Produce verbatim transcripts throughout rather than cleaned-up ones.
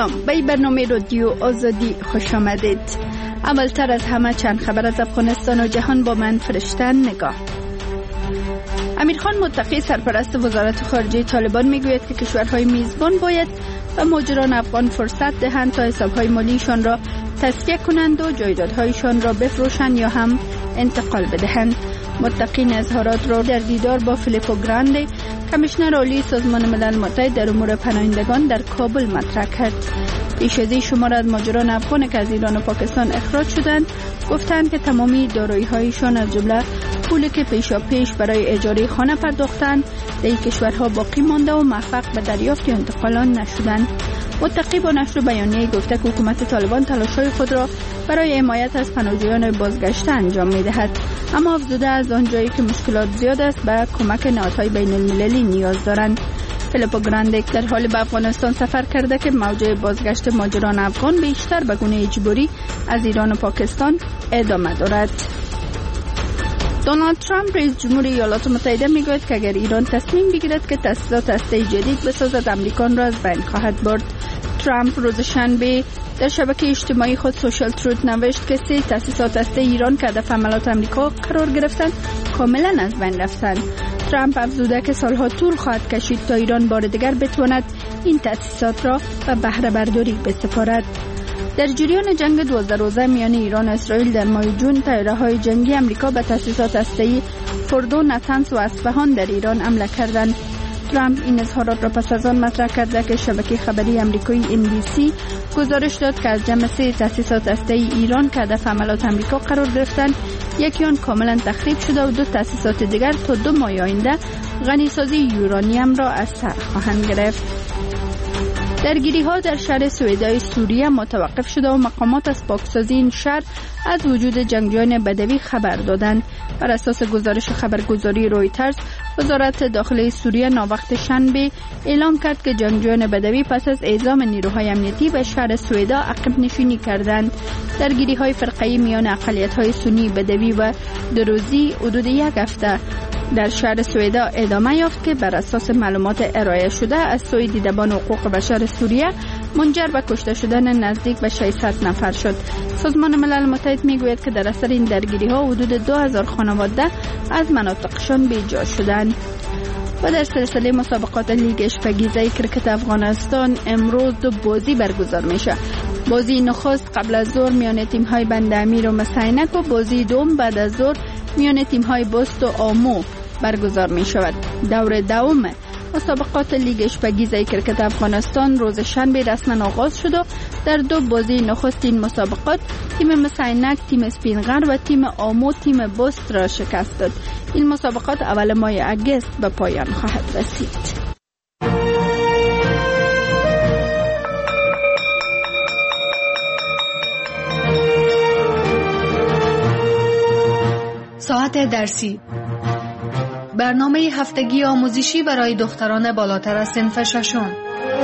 سلام، به این برنامه رادیو آزادی خوش آمدید. اولتر از همه چند خبر از افغانستان و جهان با من فرشته نگاه. امیرخان متقی سرپرست وزارت خارجه طالبان میگوید که کشورهای میزبان باید به مهاجران افغان فرصت دهند تا حسابهای مالیشان را تصفیه کنند و جایدادهایشان را بفروشند یا هم انتقال بدهند. متقی اظهارات را در دیدار با فیلیپو گراندی کمیشنر عالی سازمان ملل متحد در امور پناهندگان در کابل مطرح کرد. پیش از این شمار از مهاجران افغان که از ایران و پاکستان اخراج شدند گفتند که تمامی دارایی‌هایشان از جمله پولی که پیشا پیش برای اجاره خانه پرداختند در این کشورها باقی مانده و موفق به دریافت یا انتقال آن نشدند. متقی با نشر بیانیه گفته که حکومت طالبان تلاش‌های خود را برای حمایت از پناهجویان بازگشته انجام می‌دهد، اما افزوده از آنجایی که مشکلات زیاد است به کمک نهادهای بین‌المللی نیاز دارند. فیلیپو گراندی در حال به افغانستان سفر کرده که موج بازگشت مهاجران افغان بیشتر به گونه اجباری از ایران و پاکستان ادامه دارد. دونالد ترامپ رئیس جمهور ایالات متحده میگوید که اگر ایران تصمیم بگیرد که تاسیسات هسته‌ای جدید بسازد امریکا را از بین خواهد برد. ترامپ روز شنبه در شبکه اجتماعی خود سوشال تروت نوشت که سه تاسیسات هسته ایران که هدف حملات امریکا قرار گرفتند کاملا از بین رفتند. ترامپ افزوده که سالها طول خواهد کشید تا ایران بار دیگر بتواند این تاسیسات را به بهره برداری بسپارد. در جریان جنگ دوازده روزه میان ایران و اسرائیل در ماه جون طیاره‌های جنگی امریکا به تاسیسات هسته‌ای فوردو، نتنز و اصفهان در ایران حمله کردند. ترامپ این اظهارات را پس از آن مطرح کرده که شبکه خبری آمریکایی ان بی سی گزارش داد که از جمع سه تاسیسات هسته‌ای ایران که هدف حملات آمریکا قرار گرفتند یکی آن کاملا تخریب شده و دو تاسیسات دیگر تا دو ماه آینده غنیسازی یورانیم را از سر خواهند گرفت. درگیری ها در شهر سویدای سوریه متوقف شده و مقامات از پاکسازی این شهر از وجود جنگجویان بدوی خبر دادند. بر اساس گزارش خبرگزاری رویترز، وزارت داخلی سوریه ناوقت شنبه اعلام کرد که جنگجویان بدوی پس از اعزام نیروهای امنیتی به شهر سویدا عقب نشینی کردند. درگیری های فرقه‌ای میان اقلیت های سنی بدوی و دروزی حدود یک هفته در شهر سویدا ادامه یافت که بر اساس معلومات ارائه شده از سوی دیدبان حقوق بشر سوریه منجر به کشته شدن نزدیک به ششصد نفر شد. سازمان ملل متحد میگوید که در اثر این درگیری ها حدود دو هزار خانواده از مناطقشان بیجا شدند. و در سلسله مسابقات لیگ اشپگیزه کرکت افغانستان امروز دو بازی برگزار میشه. بازی نخست قبل از ظهر میان تیم های بند امیر و مسینک و بازی دوم بعد از ظهر میان تیم های بست و آمو برگزار می شود. دور دوم مسابقات لیگ اشپگیزه کرکت افغانستان روز شنبه رسما آغاز شد و در دو بازی نخست این مسابقات تیم مسینک تیم اسپینغر و تیم آمو تیم بست را شکست داد. این مسابقات اول ماه اگست به پایان خواهد رسید. ساعت درسی، برنامه هفتگی آموزشی برای دختران بالاتر از صنف ششم.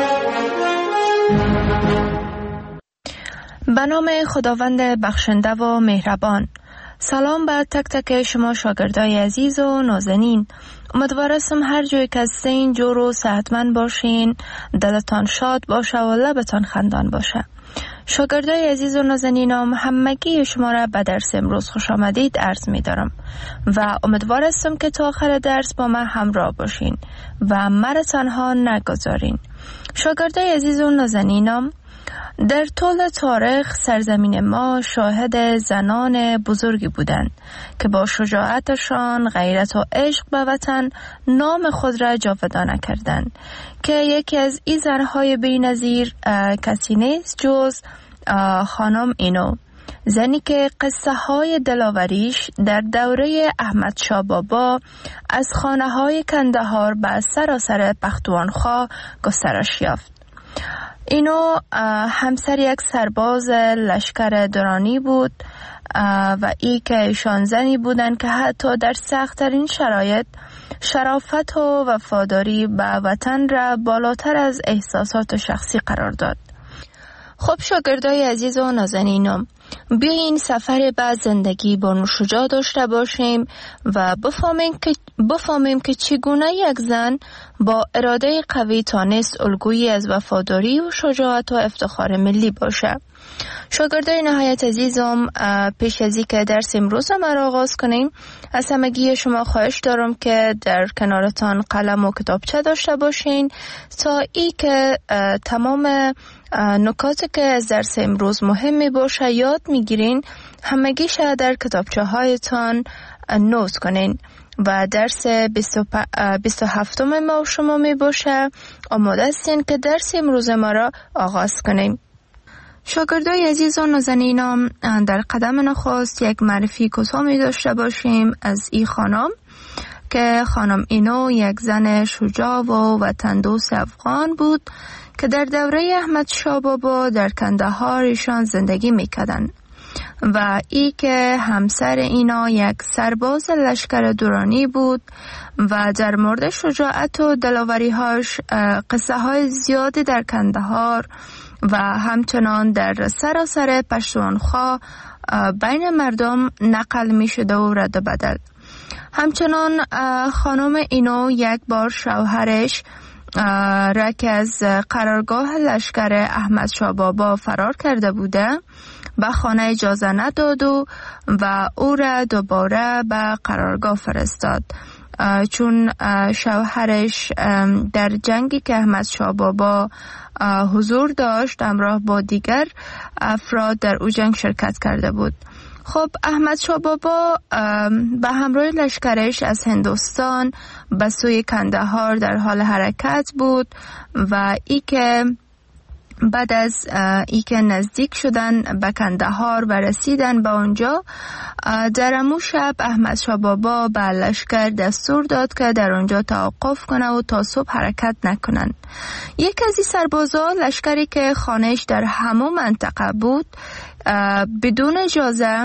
به نام خداوند بخشنده و مهربان. سلام به تک تک شما شاگردای عزیز و نازنین. امیدوارم هر جای که هستین جور و صحتمند باشین، دلتان شاد باشه و لبتان خندان باشه. شاگردای عزیز و نازنینم، همگی شما را به درس امروز خوش آمدید عرض می دارم و امیدوار هستم که تا آخر درس با من همراه باشین و مرا تنها نگذارین. شاگردای عزیز و نازنینم، در طول تاریخ سرزمین ما شاهد زنان بزرگی بودند که با شجاعتشان، غیرت و عشق به وطن نام خود را جاودانه کردند که یکی از این زنهای بی‌نظیر کسی نیست جز خانم اینو، زنی که قصه های دلاوریش در دوره احمد شاه بابا از خانه های کندهار به سراسر پختونخوا گسترش یافت. اینو همسر یک سرباز لشکر درانی بود و ای که ایشان زنی بودن که حتی در سخت‌ترین شرایط شرافت و وفاداری به وطن را بالاتر از احساسات شخصی قرار داد. خب شاگردای عزیز و نازنینم، بیاین سفر بعد زندگی با شجاع داشته باشیم و بفهمیم که بفهمیم که چگونه یک زن با اراده قوی تانست الگویی از وفاداری و شجاعت و افتخار ملی باشه. شاگردای نهایت عزیزم، پیش از اینکه درس امروز ما را آغاز کنیم، از همگی شما خواهش دارم که در کنارتان قلم و کتابچه داشته باشین تا ای که تمام نکاتی که از درس امروز مهم می باشه یاد میگیرین، همگیش در کتابچه هایتان نوت کنین و درس بیست و هفتم ما شما می باشه. آماده هستین که درس امروز ما را آغاز کنیم. شاگردای عزیز و نازنینم، در قدم نخست یک معرفی کوتاه می داشته باشیم از این خانم که خانم اینو یک زن شجاع و وطندوست افغان بود که در دوره احمد شاه بابا در کندهار ایشان زندگی میکردن و ای که همسر اینا یک سرباز لشکر دورانی بود و در مورد شجاعت و دلاوری هاش قصه های زیادی در کندهار و همچنان در سراسر پشتونخوا بین مردم نقل می شده و رد بدل. همچنان خانم اینو یک بار شوهرش را که از قرارگاه لشکر احمد شاه بابا فرار کرده بوده به خانه اجازه نداد و, و او را دوباره به قرارگاه فرستاد، چون شوهرش در جنگی که احمد شاه بابا حضور داشت همراه با دیگر افراد در او جنگ شرکت کرده بود. خب احمد شاه بابا به همراه لشکرش از هندوستان به سوی کندهار در حال حرکت بود و ای که بعد از ای که نزدیک شدن به کندهار و رسیدن به اونجا، در امو شب احمد شاه بابا به لشکر دستور داد که در اونجا توقف کنه و تا صبح حرکت نکنن. یک از این سربازا لشکری که خانهش در همون منطقه بود بدون اجازه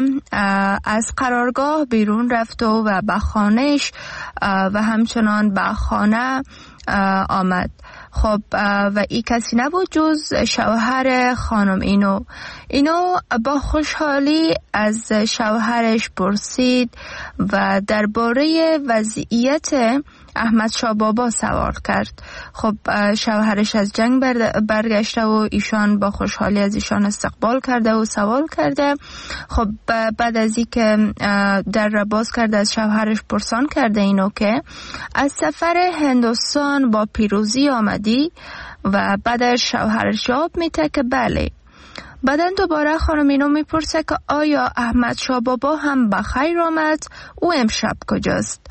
از قرارگاه بیرون رفت و به خانهش و همچنان به خانه آمد. خب و ای کسی نبود جز شوهر خانم اینو. اینو با خوشحالی از شوهرش پرسید و درباره وضعیت احمد شاه بابا سوال کرد. خب شوهرش از جنگ برگشته و ایشان با خوشحالی از ایشان استقبال کرده و سوال کرده. خب بعد از این که در را باز کرده از شوهرش پرسان کرده اینو که از سفر هندوستان با پیروزی آمدی و بعدش شوهرش جواب میده که بله. بعدن دوباره خانم اینو میپرسه که آیا احمد شاه بابا هم بخیر آمد؟ او امشب کجاست؟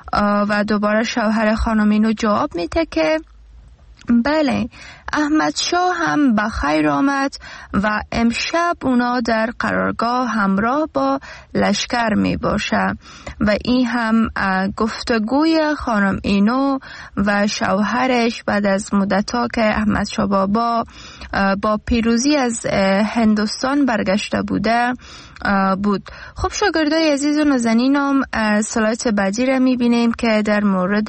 و دوباره شوهر خانم اینو جواب میده که بله، احمد شاه هم بخیر آمد و امشب اونا در قرارگاه همراه با لشکر می باشه. و این هم گفتگوی خانم اینو و شوهرش بعد از مدتا که احمد شاه بابا با پیروزی از هندوستان برگشته بوده بود. خب شاگردای عزیز و نازنینم، سلایت بعدی را می بینیم که در مورد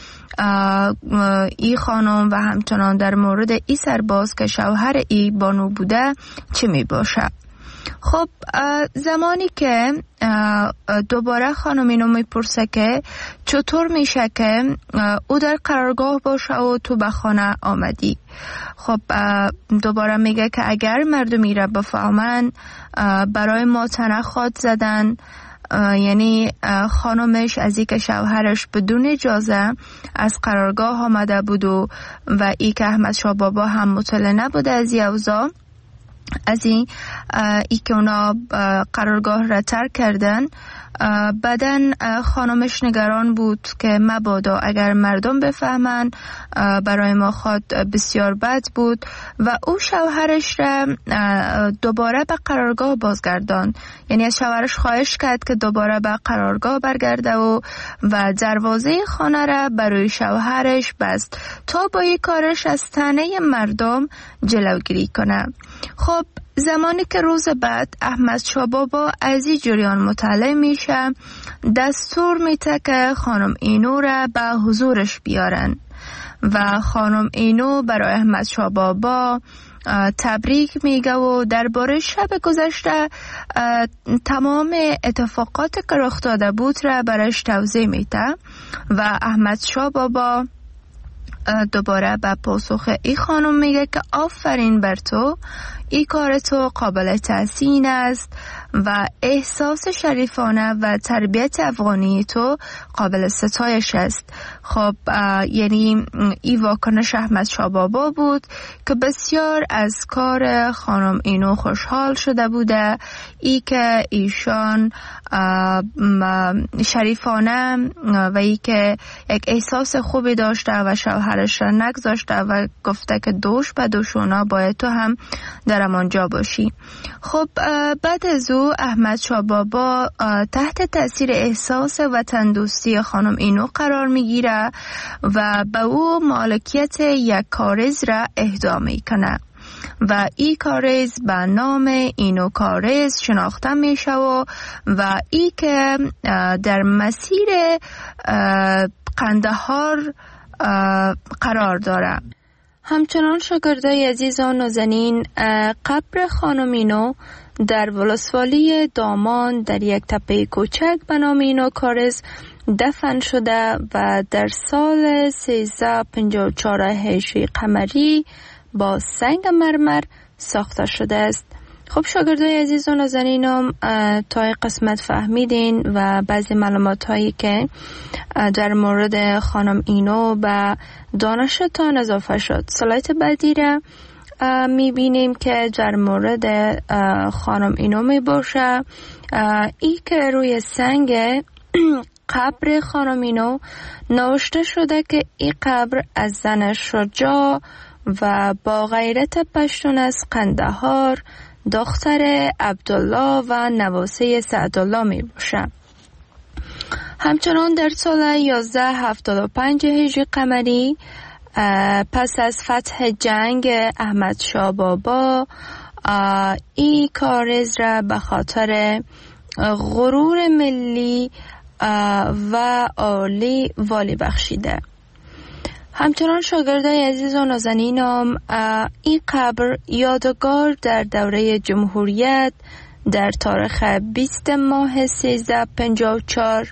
ای خانم و همچنان در مورد ای سرباز که شوهر ای بانو بوده چی می باشه. خب زمانی که دوباره خانم اینو میپرسه که چطور میشه که او در قرارگاه باشه و تو به خانه آمدی. خب دوباره میگه که اگر مردمی را بفهمن برای ما تنخواد زدن، یعنی خانمش از این که شوهرش بدون اجازه از قرارگاه آمده بود و و ای که احمد شاه بابا هم مطلع نبوده از این اوضاع، از این ای که اونا قرارگاه را ترک کردن. بعدن خانمش نگران بود که مبادا اگر مردم بفهمن برای ما خود بسیار بد بود و او شوهرش را دوباره به قرارگاه بازگردان، یعنی از شوهرش خواهش کرد که دوباره به قرارگاه برگرده و و دروازه خانه را برای شوهرش بست تا با یک کارش از طعنه مردم جلوگیری کنه. خب زمانی که روز بعد احمد شاه بابا از این جریان مطلع میشه، دستور میده که خانم اینو را به حضورش بیارن و خانم اینو برای احمد شاه بابا تبریک میگه و درباره شب گذشته تمام اتفاقات که رخ داده بود را برش توضیح میده و احمد شاه بابا دوباره به پاسخ ای خانم میگه که آفرین بر تو، ای کار تو قابل تحسین است و احساس شریفانه و تربیت افغانی تو قابل ستایش است. خب یعنی ای واکنش احمد شاه بابا بود که بسیار از کار خانم اینو خوشحال شده بوده، ای که ایشان شریفانه و ای که یک احساس خوبی داشته و شوهرش را نگذاشته و گفته که دوش به دوشونا باید تو هم در امانجا باشی. خب بعد از او احمد شاه بابا تحت تاثیر احساس وطن دوستی خانم اینو قرار میگیره و به او مالکیت یک کارز را اهدا میکنه و ای کارز به نام اینو کارز شناخته میشه و و ای که در مسیر قندهار قرار داره. همچنان شاگردای عزیز و نازنین، قبر خانم اینو در ولسوالی دامان در یک تپه کوچک به نام اینو کارز دفن شده و در سال سیزده پنجاه و چهار هجری قمری با سنگ مرمر ساخته شده است. خب شاگردای عزیز و نازنینم تا قسمت فهمیدین و بعضی معلومات هایی که در مورد خانم اینو به دانشتان اضافه شد. سلایت بعدی را میبینیم که در مورد خانم اینو میباشه، ای که روی سنگ قبر خانم اینو نوشته شده که این قبر از زن شجاع و با غیرت پشتون از قندهار دختر عبدالله و نواسه سعدالله می باشه. همچنان در سال یازده هفتاد و پنج هجری قمری پس از فتح جنگ احمد شاه بابا این کارز را به خاطر غرور ملی و عالی والی بخشیده. همچنان شاگردای عزیز و نازنینم، این قبر یادگار در دوره جمهوریت در تاریخ بیست ماه سیزده پنجاه و چهار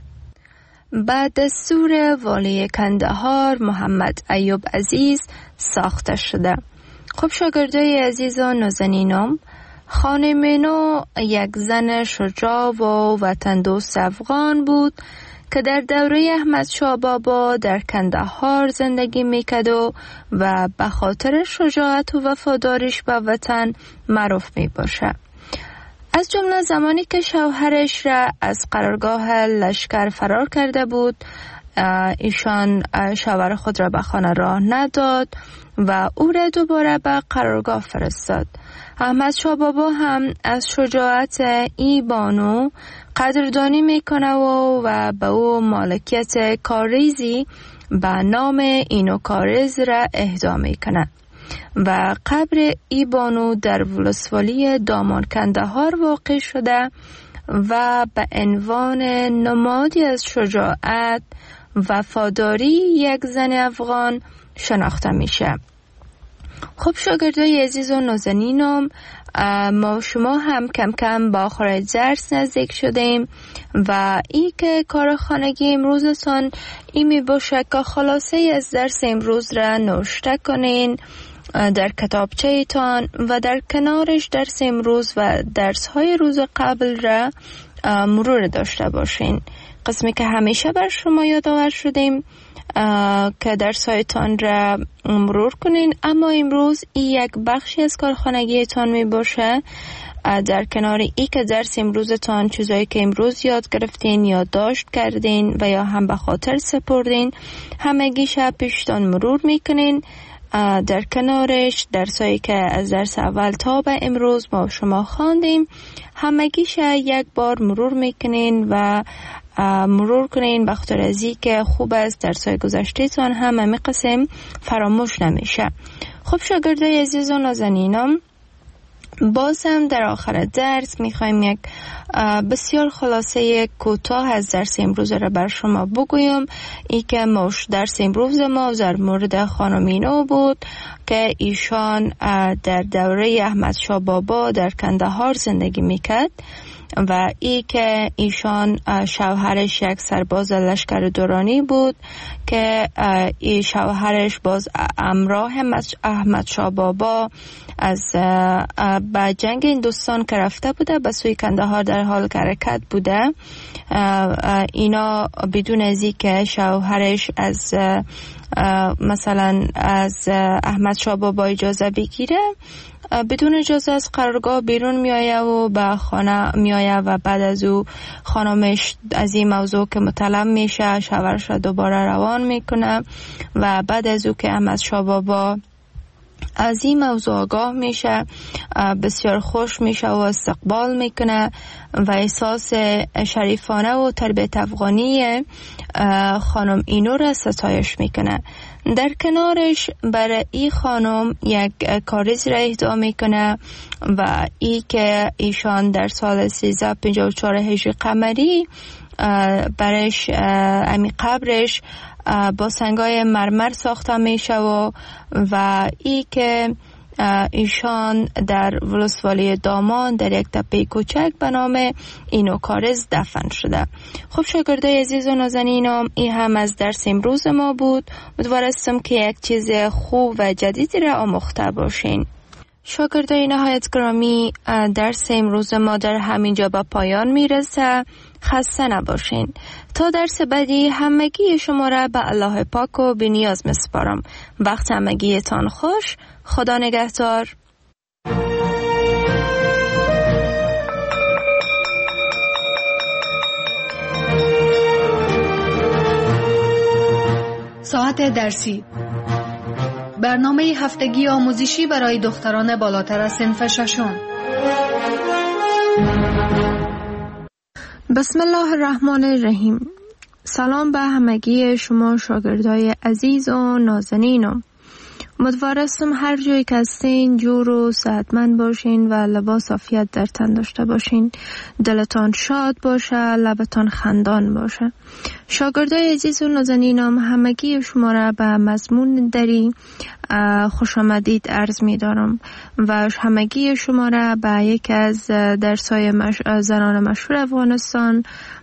بعد دستور والی کندهار محمد ایوب عزیز ساخته شده. خب شاگردای عزیز و نازنینم، خانم اینو یک زن شجاع و وطن دوست افغان بود که در دوره احمد شاه بابا در کندهار زندگی میکرد و و به خاطر شجاعت و وفاداریش به وطن معروف می باشه. از جمله زمانی که شوهرش را از قرارگاه لشکر فرار کرده بود، ایشان شوهر خود را به خانه راه نداد و او را دوباره به قرارگاه فرستاد. احمد شاه بابا هم از شجاعت ای بانو قدردانی میکنه و, و به او مالکیت کاریزی به نام اینو کارز را اهدا میکنه و قبر ای بانو در ولسوالی دامان کندهار واقع شده و به عنوان نمادی از شجاعت وفاداری یک زن افغان شناخته میشه. خب شاگردای عزیز و نازنینم، ما شما هم کم کم با آخر درس نزدیک شدیم و ای که کار خانگی امروزتان ای می باشه که خلاصه از درس امروز را نوشته کنین در کتابچه ایتان و در کنارش درس امروز و درس های روز قبل را مرور داشته باشین. قسمی که همیشه بر شما یادآور شدیم که درس هایتان را مرور کنین، اما امروز این یک بخشی از کارخانگیتان می باشه. در کنار ای که درس امروزتان چیزایی که امروز یاد گرفتین یا داشت کردین و یا هم به خاطر سپردین همگی شب پیشتان مرور میکنین. در کنارش درسایی که از درس اول تا به امروز ما شما خواندیم همگیش یک بار مرور میکنین و مرور کنین به خاطر از این که خوب است درسای گذشته تان هم همه قسم فراموش نمیشه. خب شاگردای عزیز و نازنینم، باز هم در آخر درس میخوایم یک بسیار خلاصه کوتاه از درس امروز را بر شما بگویم. ای که موش درس امروز ما در مورد خانم اینو بود که ایشان در دوره احمد شاه بابا در کندهار زندگی میکرد و ای که ایشان شوهرش یک سرباز لشکر دورانی بود که ای شوهرش باز همراه احمد شاه بابا از به جنگ هندوستان که رفته بوده به سوی کندهار در حال حرکت بوده. اینا بدون از اینکه شوهرش از مثلا از احمد شاه بابا اجازه بگیره بدون اجازه از قرارگاه بیرون میآیه و به خانه میآیه و بعد از او خانمش از این موضوع که مطلب میشه شوهرش را دوباره روان میکنه و بعد از او که احمد شاه بابا از این موضوع آگاه میشه بسیار خوش میشه و استقبال میکنه و احساس شریفانه و تربیت افغانی خانم اینو را ستایش میکنه. در کنارش برای این خانم یک کاریز را اهدا میکنه و ای که ایشان در سال سیزده و پنجاه و چهار هجری قمری برش امی قبرش با سنگای مرمر ساخته میشه و و ای که ایشان در ولسوالی دامان در یک تپه کوچک به نام اینو کارز دفن شده. خب شاگردای عزیز و نازنینم این هم از درس امروز ما بود. امیدوارم که یک چیز خوب و جدیدی را آموخته باشین. شاگردای نهایت گرامی درس امروز ما در همینجا به پایان میرسه. خسته نباشین. تا درس بعدی همگی شما را به الله پاک و بی نیاز میسپارم. وقت همگیتان خوش. خدا نگهدار. ساعت درسی، برنامه هفتگی آموزشی برای دختران بالاتر از صنف ششم. بسم الله الرحمن الرحیم. سلام به همگی شما شاگردای عزیز و نازنینم. امیدوارم هر جایی که هستین جور و صحتمند باشین و لباس عافیت در تن داشته باشین. دلتان شاد باشه، لبتان خندان باشه. شاگردای عزیز و نازنینم همگی شما را به مضمون دری خوش آمدید عرض می دارم و همگی شما را به یک از درس‌های مش... زنان مشهور افغانستان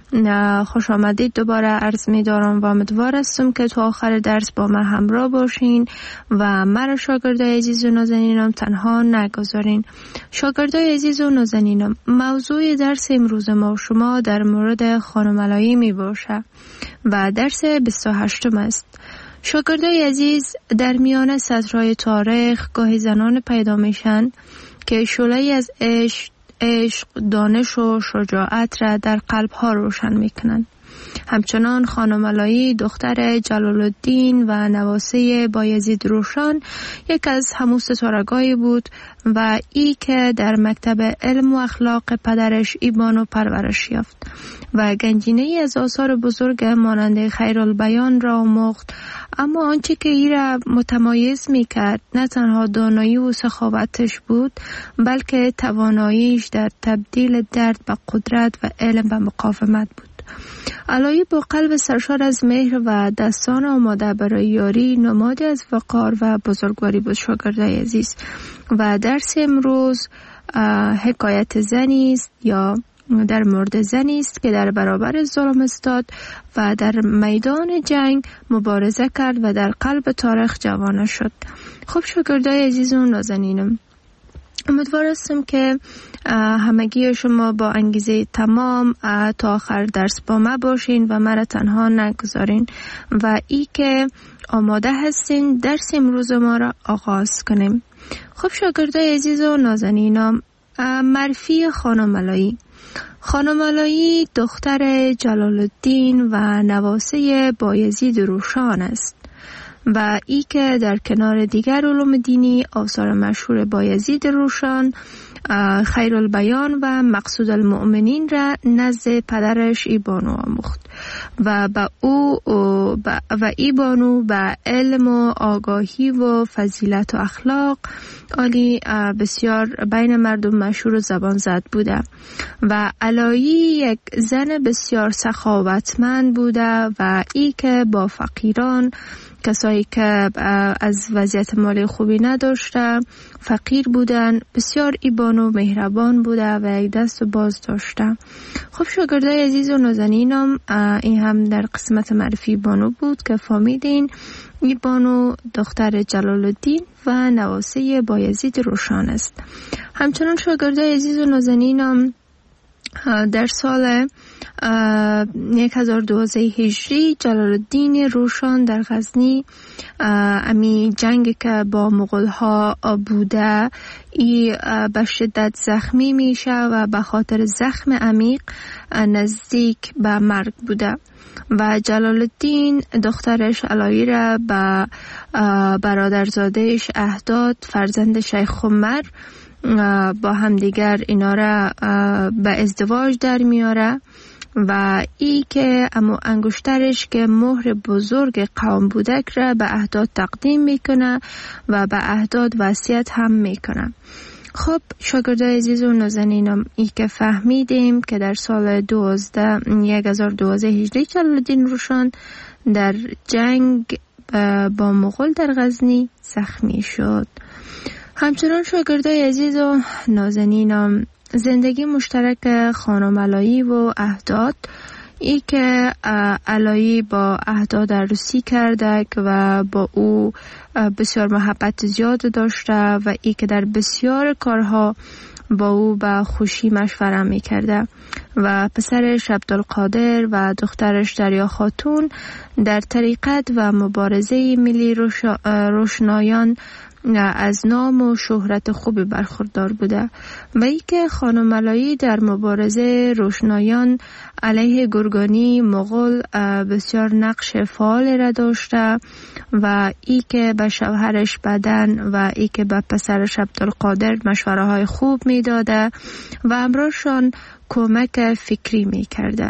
خوش آمدید دوباره عرض می دارم و امیدوارم که تا آخر درس با من همراه باشین و مرا شاگردای عزیز و نازنینم تنها نگذارین. شاگردای عزیز و نازنینم، موضوع درس امروز ما شما در مورد خانم علایی می باشه و درس بیست و هشتم است. شاگردای عزیز، در میان سطرهای تاریخ گاهی زنان پیدا میشن که شعله‌ای از عشق عشق، دانش و شجاعت را در قلبها روشن میکنند. همچنان خانم علایی دختر جلال الدین و نواسه بایزید روشن یک از همون ستارگانی بود و ای که در مکتب علم و اخلاق پدرش ایمان و پرورش یافت و گنجینه ای از آثار بزرگ مانند خیرالبیان را آموخت. اما آنچه که ای را متمایز می کرد نه تنها دانایی و سخاوتش بود بلکه تواناییش در تبدیل درد به قدرت و علم به مقاومت بود. علایی با قلب سرشار از مهر و دستان آماده برای یاری نمادی از وقار و بزرگواری بود. شاگردای عزیز، و درس امروز حکایت زنی است یا در مورد زنی است که در برابر ظلم استاد و در میدان جنگ مبارزه کرد و در قلب تاریخ جوانه شد. خب شاگردای عزیز و نازنینم، امیدوارم که همگی شما با انگیزه تمام تا آخر درس با ما باشین و مرا تنها نگذارین و ای که آماده هستین درس امروز ما را آغاز کنیم. خب شاگردای عزیز و نازنینم، معرفی خانم علایی. خانم علایی دختر جلال الدین و نواسه بایزید روشن است و ای که در کنار دیگر علوم دینی آثار مشهور بایزید روشن خیرالبیان و مقصود المؤمنین را نزد پدرش ایبانو آموخت و با او و ایبانو به علم و آگاهی و فضیلت و اخلاق عالی بسیار بین مردم مشهور و زبان زد بوده و علایی یک زن بسیار سخاوتمند بوده و ای که با فقیران، کسایی که از وضعیت مالی خوبی نداشته، فقیر بودن، بسیار ایبانو مهربان بوده و یک دست و باز داشته. خب شاگردای عزیز و نازنینم، این هم در قسمت معرفی ایبانو بود که فهمیدین ایبانو دختر جلال الدین و نواسه بایزید روشن است. همچنان شاگردای عزیز و نازنینم در سال هزار و دوازده هجری جلال الدین روشن در غزنی امی جنگ که با مغول ها بوده ای به شدت زخمی میشه و به خاطر زخم عمیق نزدیک به مرگ بوده و جلال الدین دخترش علایی را به برادرزادهش اهداد فرزند شیخ عمر با همدیگر اینا را به ازدواج در میاره و ای که امو انگشترش که مهر بزرگ قوم بودک را به اهداد تقدیم میکنه و به اهداد وصیت هم میکنه. خب شاگردای عزیز و نازنینم، ای که فهمیدیم که در سال هزار و دوازده هجری جلال الدین روشن در جنگ با مغول در غزنی زخمی شد. همچنان شاگردای عزیز و نازنینم، زندگی مشترک خانم علایی و اهداد، ای که علایی با اهداد عروسی کرده و با او بسیار محبت زیاد داشته و ای که در بسیار کارها با او به خوشی مشوره می کرده و پسرش عبدالقادر و دخترش دریا خاتون در طریقت و مبارزه ملی روشنایان از نام و شهرت خوبی برخوردار بوده و ای که خانم علایی در مبارزه روشنایان علیه گرگانی مغول بسیار نقش فعال را داشته و ای که به شوهرش بدن و ای که به پسرش عبدالقادر مشوره های خوب می داده و امراشان کمک فکری می کرده.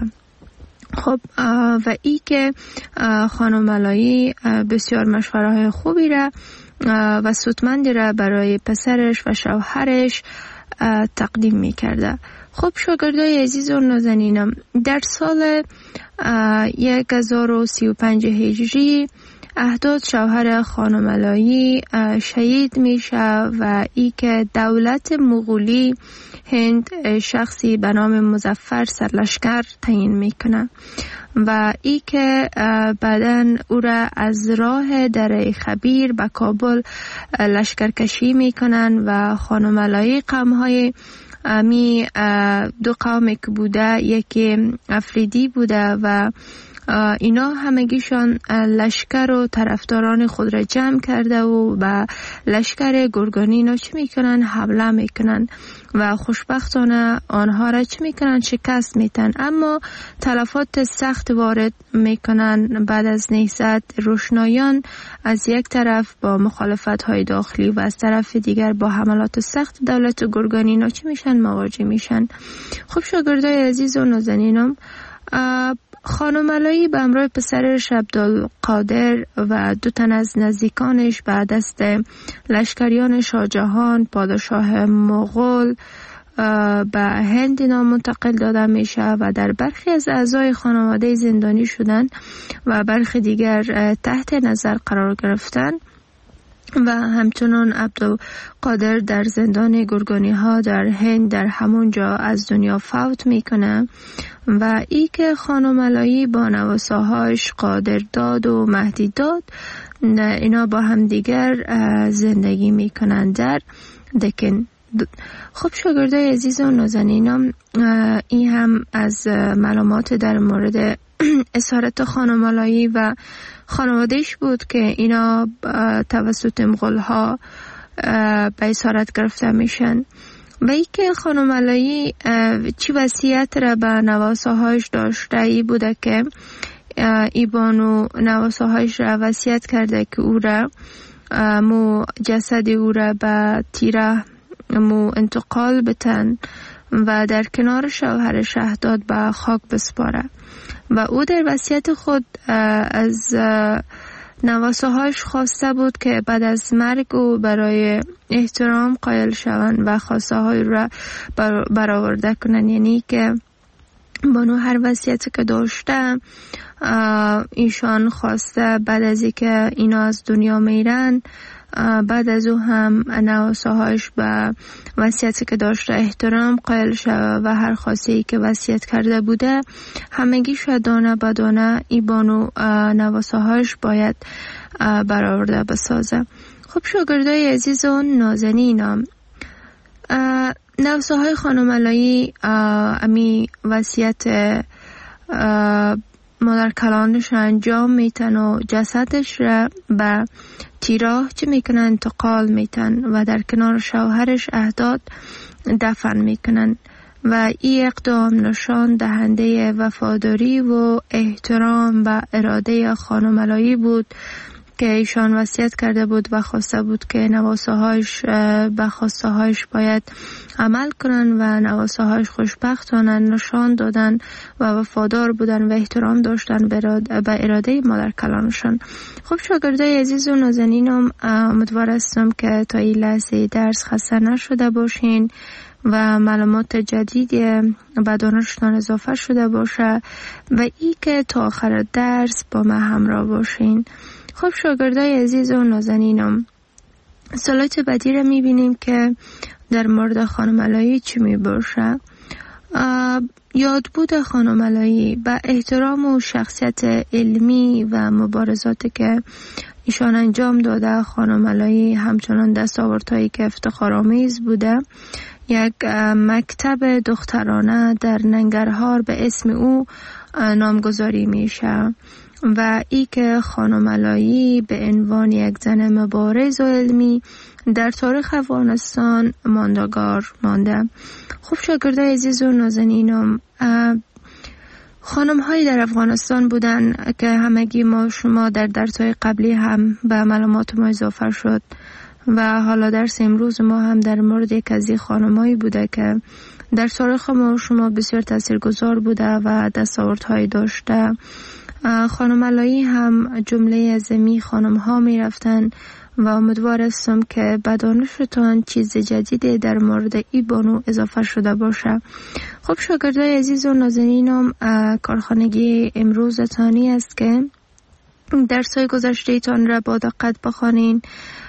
خب و ای که خانم علایی بسیار مشوره های خوبی را و سودمندی را برای پسرش و شوهرش تقدیم می کرده. خب شاگردای عزیز و نازنینم، در سال هزار و سی و پنج هجری اهداد شوهر خانم علایی شهید میشه و ای که دولت مغولی هند شخصی به نام مظفر سرلشکر تعیین میکنه و ای که بعدن او را از راه دره خبیر به کابل لشکرکشی میکنن و خانم علایی قومهای می دو قومی که بوده، یکی افریدی بوده و اینا همگیشان لشکر و طرفداران خود را جمع کرده و به لشکر گرگانی اینا چی میکنن؟ حمله میکنن و خوشبختانه آنها را چی میکنن؟ شکست میتن، اما تلفات سخت وارد میکنن. بعد از نهضت روشنایان از یک طرف با مخالفت های داخلی و از طرف دیگر با حملات سخت دولت گرگانی اینا چی میشن؟ مواجه میشن. خب شاگردای عزیز و نازنینم، خانم علایی به همراه پسرش عبدالقادر و دو تن از نزدیکانش به دست لشکریان شاهجهان پادشاه مغول به هند اینا منتقل داده میشه و در برخی از اعضای خانواده زندانی شدن و برخی دیگر تحت نظر قرار گرفتن و همچنان عبدالقادر در زندان گرگانی ها در هند در همون جا از دنیا فوت میکنه و ای که خانم علایی با نواساهاش قادرداد و مهدیداد اینا با هم دیگر زندگی میکنن در دکن. خب شاگردای عزیز و نازنینم، این هم از معلومات در مورد اسارت خانم علایی و خانوادهش بود که اینا توسط مغول ها به اسارت گرفته میشن و ای که خانم علایی چی وصیت را به نواساهایش داشته ای بوده که ایبانو نواساهایش را وصیت کرده که او را مو جسد او را به تیره مو انتقال بتن و در کنار شوهر شهداد به خاک بسپاره و او در وصیت خود از نواسه‌هاش خواسته بود که بعد از مرگ او برای احترام قائل شوند و خواسته های را برآورده کنند. یعنی که بانو هر وصیتی که داشته ایشان خواسته بعد از اینکه اینا از دنیا میرن بعد از او هم نواسه‌هاش به وصیتی که داشته احترام قائل شود و هر خواسته که وصیت کرده بوده همگی شد دانه به دانه ای بانو نواسه‌هاش باید برآورده بسازه. خب شاگردای عزیز و نازنینم، نواسه‌های خانم علایی امی وصیت مادر کلانش انجام میتن و جسدش را به تیراه چه میکنن انتقال میتن و در کنار شوهرش اهداد دفن میکنن و این اقدام نشان دهنده وفاداری و احترام و اراده خانم علایی بود که ایشان وصیت کرده بود و خواسته بود که نواسه‌هاش به خواسته هاش باید عمل کنن و نواسه‌هاش خوشبختانه نشان دادن و وفادار بودن و احترام داشتن به اراده مادر کلانشان. خب شاگردای عزیز و نازنینم، امیدوار هستم که تا این لحظه درس خسته نشده باشین و معلومات جدید به دانشتان اضافه شده باشه و ای که تا آخر درس با ما همراه باشین. خب شاگردای عزیز و نازنینم، سلایت بعدی را میبینیم که در مورد خانم علایی چی میباشه. یادبود خانم علایی به احترام و شخصیت علمی و مبارزاتی که ایشان انجام داده، خانم علایی همچنان دستاوردهایی که افتخارآمیز بوده. یک مکتب دخترانه در ننگرهار به اسم او نامگذاری میشه و ای که خانم علایی به عنوان یک زن مبارز و علمی در تاریخ افغانستان ماندگار مانده. خب شاگردای عزیز و نازنینم، خانم هایی در افغانستان بودن که همگی ما شما در درس‌های قبلی هم به معلومات ما اضافه شد و حالا درس امروز ما هم در مورد یک از این خانم‌هایی بوده که در تاریخ ما شما بسیار تاثیرگذار بوده و دستاوردهایی داشته. خانم علایی هم جمله از می خانم ها می رفتن و امیدوار هستم که به دانشتان چیز جدیدی در مورد ای بانو اضافه شده باشه. خب شاگردای عزیز و نازنینم، کارخانگی امروز تانی است که درس‌های گذشته تان را با دقت بخوانین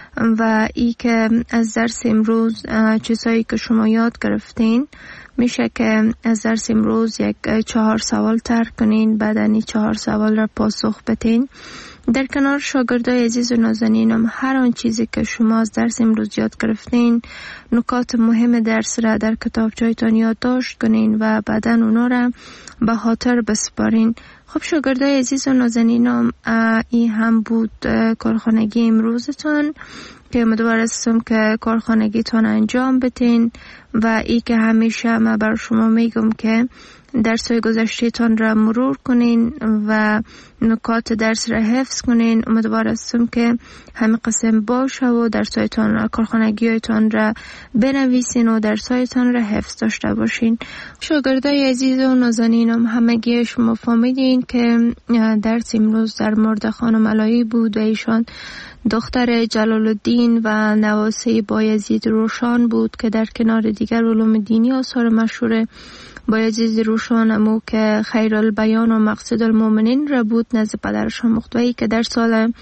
و ای که از درس امروز چیزهایی که شما یاد گرفتین میشه که از درس امروز یک چهار سوال طرح کنین، بعدن چهار سوال را پاسخ بدین. در کنار شاگردای عزیز و نازنینم، هر آن چیزی که شما از درس امروز یاد گرفتین، نکات مهم درس را در کتابچه‌تان یادداشت کنین و بعدن اونا را به خاطر بسپارین. خب شاگردای عزیز و نازنینم، این هم بود کارخانگی امروزتان که امیدوار هستم که کارخانگیتان انجام بدین و ای که همیشه من بر شما میگم که درس‌های گذشته‌تان را مرور کنین و نکات درس را حفظ کنین. امیدوار هستم که همین قسم باشه و درس‌هایتان کارخانگی‌هایتان را بنویسین و درس‌هایتان را حفظ داشته باشین. شاگردای عزیز و نازنینم، همگی شما فهمیدین که درس امروز در مورد خانم علایی بود و ایشان دختر جلال الدین و نواسه بایزید روشان بود که در کنار دیگر علوم دینی آثار مشهور بایزید روشان امو که خیر البیان و مقصد المؤمنین را بود نزد پدرش مختوی که در سال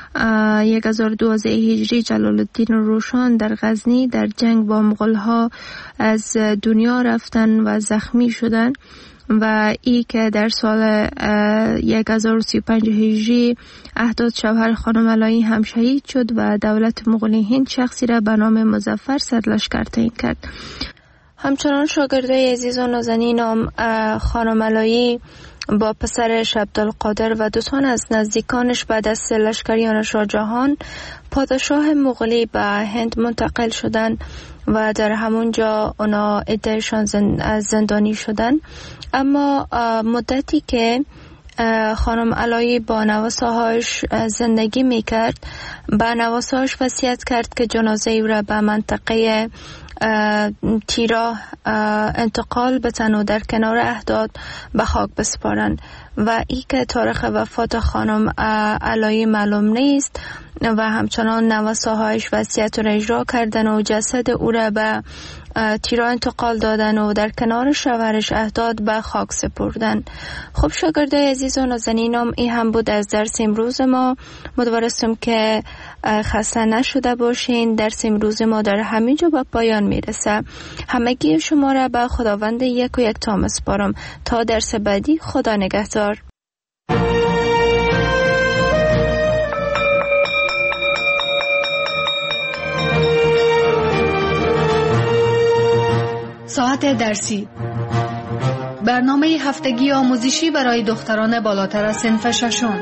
یک هزار و دوازده هجری جلال الدین روشان در غزنی در جنگ با مغول ها از دنیا رفتن و زخمی شدن و ای که در سال یک هزار و سی و پنج هجری اهداد شوهر خانم علایی هم شهید شد و دولت مغولی هند شخصی را به نام مظفر سرلشکر تعیین کرد. همچنان شاگردای عزیز و نازنینم، خانم علایی با پسرش عبدالقادر و دو تن از نزدیکانش بعد از لشکریان شاه جهان پادشاه مغولی به هند منتقل شدند و در همونجا اونا عدهشان زندانی شدن. اما مدتی که خانم علایی با نواسه‌هاش زندگی میکرد، با نواسه‌هاش وصیت کرد که جنازه او را به منطقه تیرا انتقال بتن و در کنار اهداد به خاک بسپارن و ای که تاریخ وفات خانم علایی معلوم نیست و همچنان نوساهایش وصیت را اجرا کردن و جسد او را به تیرا انتقال دادن و در کنار شوهرش اهداد به خاک سپردن. خب شاگردای عزیز و نازنینم، این هم بود از درس امروز ما. امیدوارم که خسته نشده باشین. درس امروز ما در همین جا به پایان میرسه. همگی شما را به خداوند یک و یک تا میسپارم تا درس بعدی. خدا نگهدار. ساعت درسی، برنامه هفتگی آموزشی برای دختران بالاتر از صنف ششم.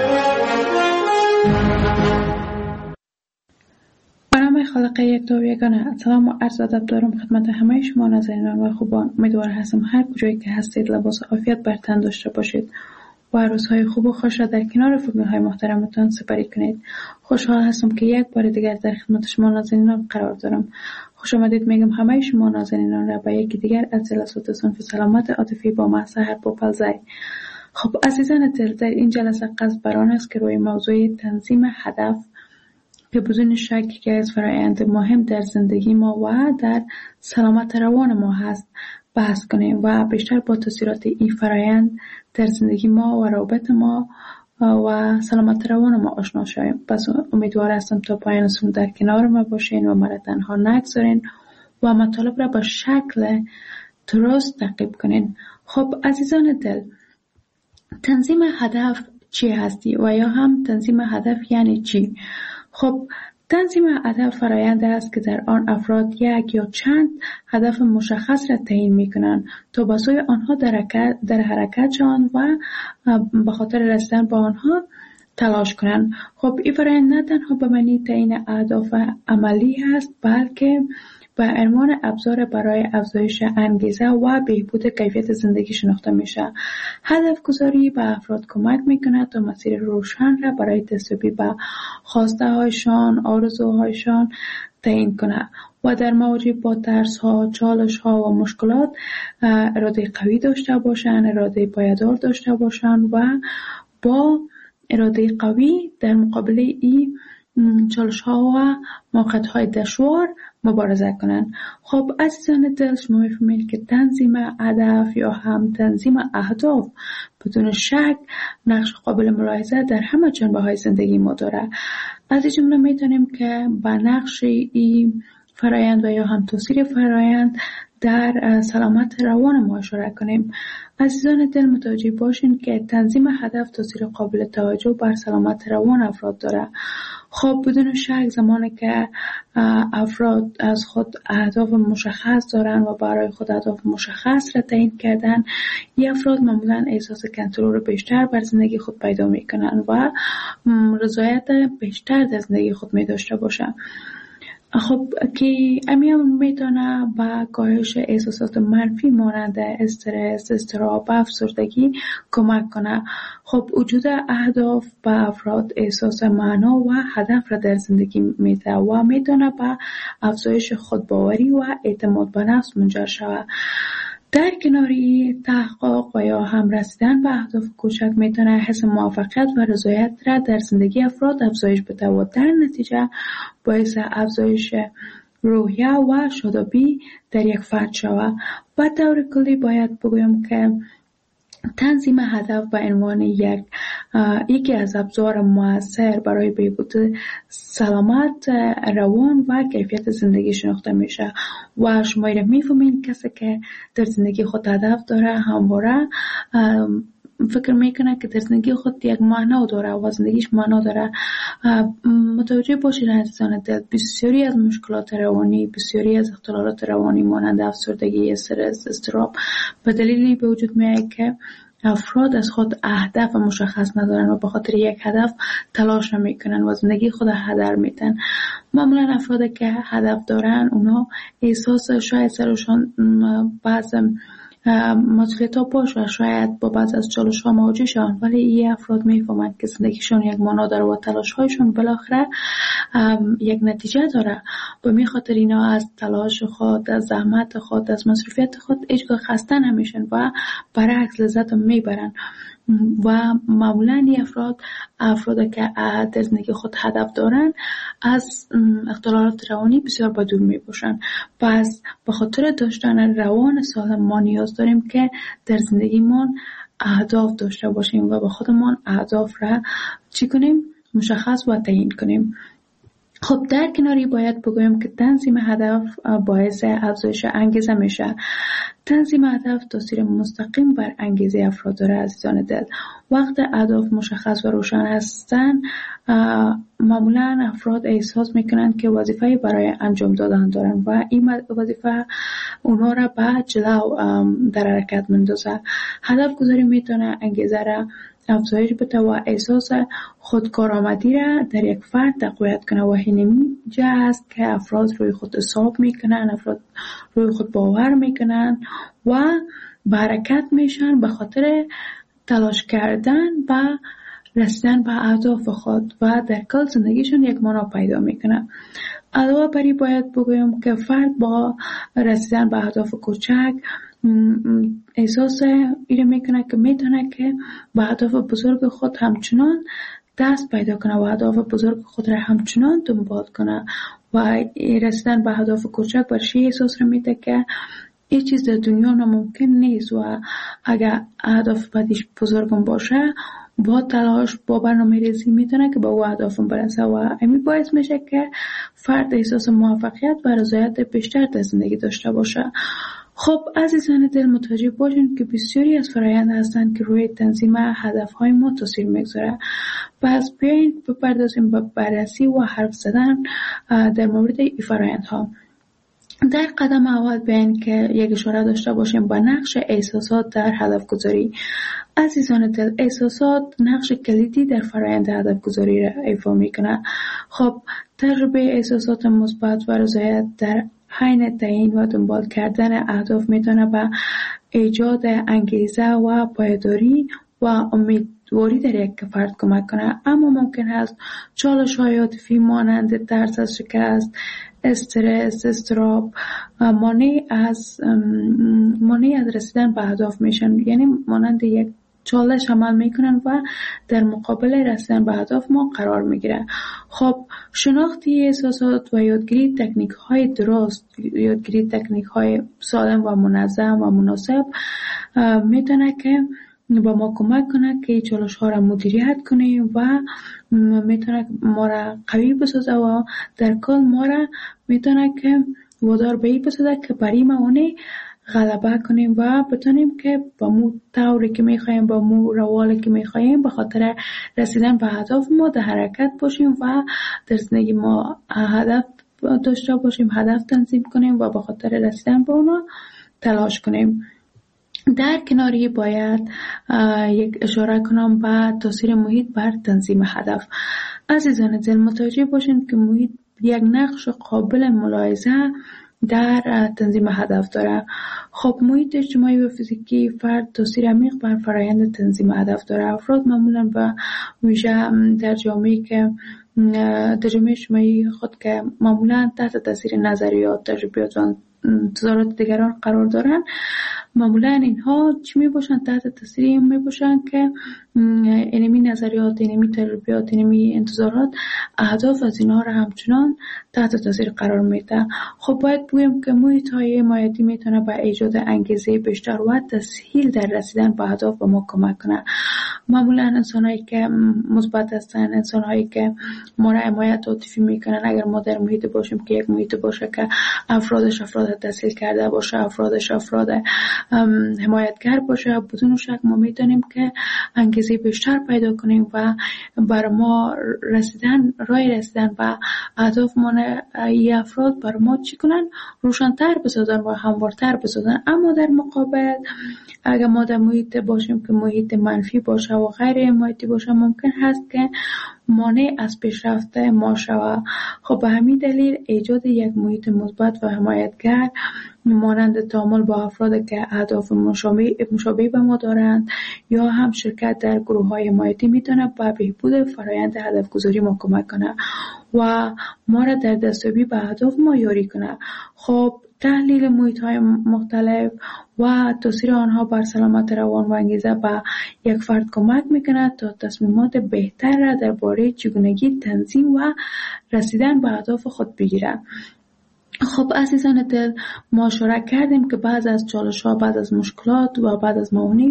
به نام خالق یک دو یگانه. سلام و عرض ادب دارم خدمت همه شما ناظرینان و خوبان. امیدوار هستم هر کجایی که هستید لباس عافیت بر تن داشته باشید و روزهای خوب و خوش را در کنار فامیل‌های محترمتان سپری کنید. خوشحال هستم که یک بار دیگر در خدمت شما ناظرینان قرار دارم. خوش آمدید میگم همه شما ناظرینان را به یکی دیگر از جلسات صنف سلامت عاطفی با من سحر پوپلزی. خب عزیزان دل، در این جلسه قصد بر آن است که روی موضوع تنظیم هدف که بدون شک یکی از فرآیند مهم در زندگی ما و در سلامت روان ما هست بحث کنیم و بیشتر با تاثیرات این فرآیند در زندگی ما و روابط ما و سلامت روان ما آشنا شویم. پس امیدوار هستم تا پایان سخن در کنار ما باشین و مرا تنها نگذارین و مطالب را با شکل درست تعقیب کنین. خب عزیزان دل، تنظیم هدف چی هستی و یا هم تنظیم هدف یعنی چی؟ خب تنظیم هدف فرآیند است که در آن افراد یک یا چند هدف مشخص را تعیین می‌کنند تا به سوی آنها در حرکت در حرکت شوند و به خاطر رسیدن به آنها تلاش کنند. خب این فرآیند نه تنها به معنی تعیین اهداف عملی است، بلکه به عنوان ابزار برای افزایش انگیزه و بهبود کیفیت زندگی شناخته میشه. هدف گذاری به افراد کمک میکنه تا مسیر روشن را برای دستیابی به خواسته هایشان، آرزوهایشان تعیین کنه و در مواجه با ترس ها، چالش ها و مشکلات اراده قوی داشته باشن، اراده پایدار داشته باشن و با اراده قوی در مقابل این چالش ها و موقعیت های دشوار مبارزه کنن. خب عزیزان دل، شما میفهمید که تنظیم هدف یا هم تنظیم اهداف بدون شک نقش قابل ملاحظه در همه جنبه های زندگی ما داره. از این جمله میتونیم که به نقش این فرایند و یا هم تاثیر فرایند در سلامت روان ما اشاره کنیم. عزیزان دل، متوجه باشین که تنظیم هدف تاثیر قابل توجه بر سلامت روان افراد داره. خب بدون شک زمانی که افراد از خود اهداف مشخص دارن و برای خود اهداف مشخص را تعیین کردن، این افراد معمولا احساس کنترل بیشتر بر زندگی خود پیدا میکنن و رضایت بیشتر در زندگی خود می داشته باشن. خب که امیام میتونه با کاهش احساسات منفی مانند استرس، اضطراب، افسردگی کمک کنه. خب وجود اهداف به افراد احساس معنا و هدف را در زندگی میده و میتونه به افزایش خودباوری و اعتماد به نفس منجر شود. در کناری تحقق و یا هم رسیدن به اهداف کوچک میتونه حس موفقیت و رضایت را در زندگی افراد افزایش بده و در نتیجه باعث افزایش روحیه و شادابی در یک فرد شود. به طور کلی باید بگویم که تنظیم هدف به عنوان یک یکی از ابزار مؤثر برای بهبود سلامت روان و کیفیت زندگی شناخته میشه و شما را میفهمین کسی که در زندگی خود هدف داره همواره فکر میکنه که در زندگی خود یک معنا داره و زندگیش معنا داره. متوجه باشید عزیزان دل، بسیاری از مشکلات روانی، بسیاری از اختلالات روانی مانند افسردگی، استرس، اضطراب به دلیلی به وجود میاد که افراد از خود اهداف مشخص ندارن و به خاطر یک هدف تلاش نمیکنن و زندگی خود هدر میدن. معمولا افرادی که هدف دارن اونا احساس شاید سرشان بعض مسئولیت ها باشه، شاید با بعض از چالش ها مواجه شوند، ولی این افراد میفهمند که زندگیشون یک معنا داره و تلاش هایشون بالاخره یک نتیجه داره. به می خاطر اینا از تلاش خود، از زحمت خود، از مصروفیت خود هیچگاه خسته نمیشن و برعکس لذت میبرن. و معمولا این افراد افراد که در زندگی خود هدف دارن از اختلالات روانی بسیار با دور می باشن. پس به خاطر داشتن روان سالم ما نیاز داریم که در زندگیمون اهداف داشته باشیم و به خودمون اهداف را چی کنیم؟ مشخص و تعیین کنیم. خب در کناری باید بگویم که تنظیم هدف باعث افزایش انگیزه میشه. تنظیم هدف تاثیر مستقیم بر انگیزه افراد داره عزیزان دل. وقت اهداف مشخص و روشن هستن معمولا افراد احساس میکنند که وظیفه برای انجام دادن دارن و این وظیفه اونها را به جلو در حرکت میندازه. هدف گذاری میتونه انگیزه را افزایش بده و احساس خودکارآمدی را در یک فرد تقویت کنه و همین جا است که افراد روی خود حساب میکنن، افراد روی خود باور میکنن و به حرکت میشن به خاطر تلاش کردن و رسیدن به اهداف خود و در کل زندگیشون یک معنا پیدا میکنه. علاوه بر این باید بگویم که فرد با رسیدن به اهداف کوچک احساس ایره میکنه که میتونه که به اهداف بزرگ خود همچنان دست پیدا کنه و اهداف بزرگ خود را همچنان دنبال کنه و رسیدن به اهداف کوچک برش احساس را میده که این چیز در دنیا ناممکن نیست و اگر اهداف بعدش بزرگم باشه با تلاش با برنامه ریزی میتونه که به او اهدافم برسه و همین باعث میشه که فرد احساس موفقیت و رضایت بیشتر در زندگی داشته باشه. خب عزیزان دل متوجه باشین که بسیاری از فرآیند هستند که روی تنظیم هدفهای ما تاثیر میگذاره. پس بیاین بپردازیم به بررسی و حرف زدن در مورد این فرآیندها. در قدم اول بیاین که یک اشاره داشته باشیم با نقش احساسات در هدف گذاری. عزیزان دل احساسات نقش کلیدی در فرآیند هدف گذاری را ایفا میکنه. خب تجربه احساسات مثبت و رضایت در حین تعیین و دنبال کردن اهداف میتونه به ایجاد انگیزه و پایداری و امیدواری در یک فرد کمک کنه، اما ممکن است چالش‌های عاطفی مانند ترس از شکست، استرس، اضطراب مانع از مانع از رسیدن به اهداف میشن، یعنی مانند یک چالش عمل میکنن و در مقابل رسیدن به اهداف ما قرار میگیره. خب شناختی احساسات و یادگیری تکنیک های درست، یادگیری تکنیک های سالم و منظم و مناسب میتونه که با ما کمک کنه که چالش ها را مدیریت کنیم و میتونه ما را قوی بسازه و در کل ما را میتونه که وادار به این بسازه که برای ما اونه غلبه کنیم و بتونیم که با مو طوری که میخوایم، با مو روالی که میخوایم به خاطر رسیدن به هدف ما در حرکت باشیم و در زندگی ما هدف داشته باشیم، هدف تنظیم کنیم و به خاطر رسیدن به اونا تلاش کنیم. در کناری باید یک اشاره کنم به تاثیر محیط بر تنظیم هدف. عزیزان دل متوجه باشین که محیط یک نقش قابل ملاحظه در تنظیم هدف داره. خب محیط اجتماعی و فیزیکی فرد تاثیر عمیق بر فرآیند تنظیم هدف داره. افراد معمولا و ویژه در جامعه‌ای که در جامعه اجتماعی خود که معمولا تحت تاثیر نظریات، تجربیات و انتظارات دیگران قرار دارن، معمولا اینها چی می باشن؟ تحت تاثیر این می باشن که اینمی نظریات، اینمی تجربیات، اینمی انتظارات اهداف از اینها را همچنان تحت تاثیر قرار میده. خب باید بگویم که محیط های حمایتی میتونه به ایجاد انگیزه بیشتر و تسهیل در رسیدن به اهداف به ما کمک کنه. معمولا انسانایی که مثبت هستن، انسانایی که ما را حمایت عاطفی میکنن، اگر ما در محیط باشیم که یک محیط باشه که افرادش افراد تحصیل کرده باشه، افرادش افراد حمایتگر باشه، بدون شک ما میتونیم که انگیزه بیشتر پیدا کنیم و بر ما رسیدن، راه رسیدن به اهداف ما ای افراد بر ما چی کنن؟ روشن‌تر بسازن و هموارتر بسازن. اما در مقابل اگر ما در محیط باشیم که محیط منفی باشه و غیر حمایتی باشه، ممکن هست که مانع از پیشرفت ما شود. خب به همین دلیل ایجاد یک محیط مثبت و حمایتگر مانند تعامل با افرادی که اهداف مشابه مشابه به ما دارند یا هم شرکت در گروه‌های حمایتی میتونه به بهبود فرآیند هدفگذاری ما کمک کنه و ما را در دستیابی به اهداف ما یاری کنه. خب تحلیل محیط‌های مختلف و تاثیر آنها بر سلامت روان و انگیزه به یک فرد کمک میکنه تا تصمیمات بهتر را درباره چگونگی تنظیم و رسیدن به اهداف خود بگیره. خب عزیزان دل، ما اشاره کردیم که بعض از چالش‌ها، بعض از مشکلات و بعض از موانع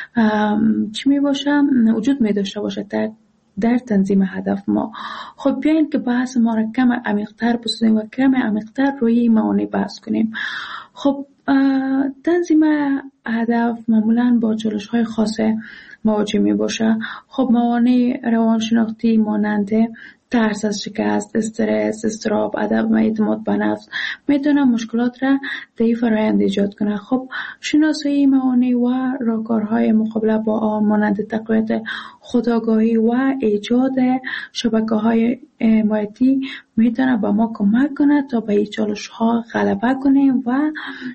چی می باشه وجود می داشته باشه در در تنظیم هدف ما. خب بیاین که بحث ما را کم عمیق‌تر بسازیم و کم عمیق‌تر روی این موانع بحث کنیم. خب تنظیم هدف معمولاً با چالش‌های خاص مواجه می باشه. خب موانع روانشناختی مانند ترس از شکست، استرس، اضطراب، عدم اعتماد به نفس میتونه مشکلات را در این فرآیند ایجاد کنه. خب شناسایی موانع و راهکارهای مقابله با آن مانند تقویت خودآگاهی و ایجاد شبکه‌های حمایتی میتونه به ما کمک کنه تا به این چالش‌ها غلبه کنیم و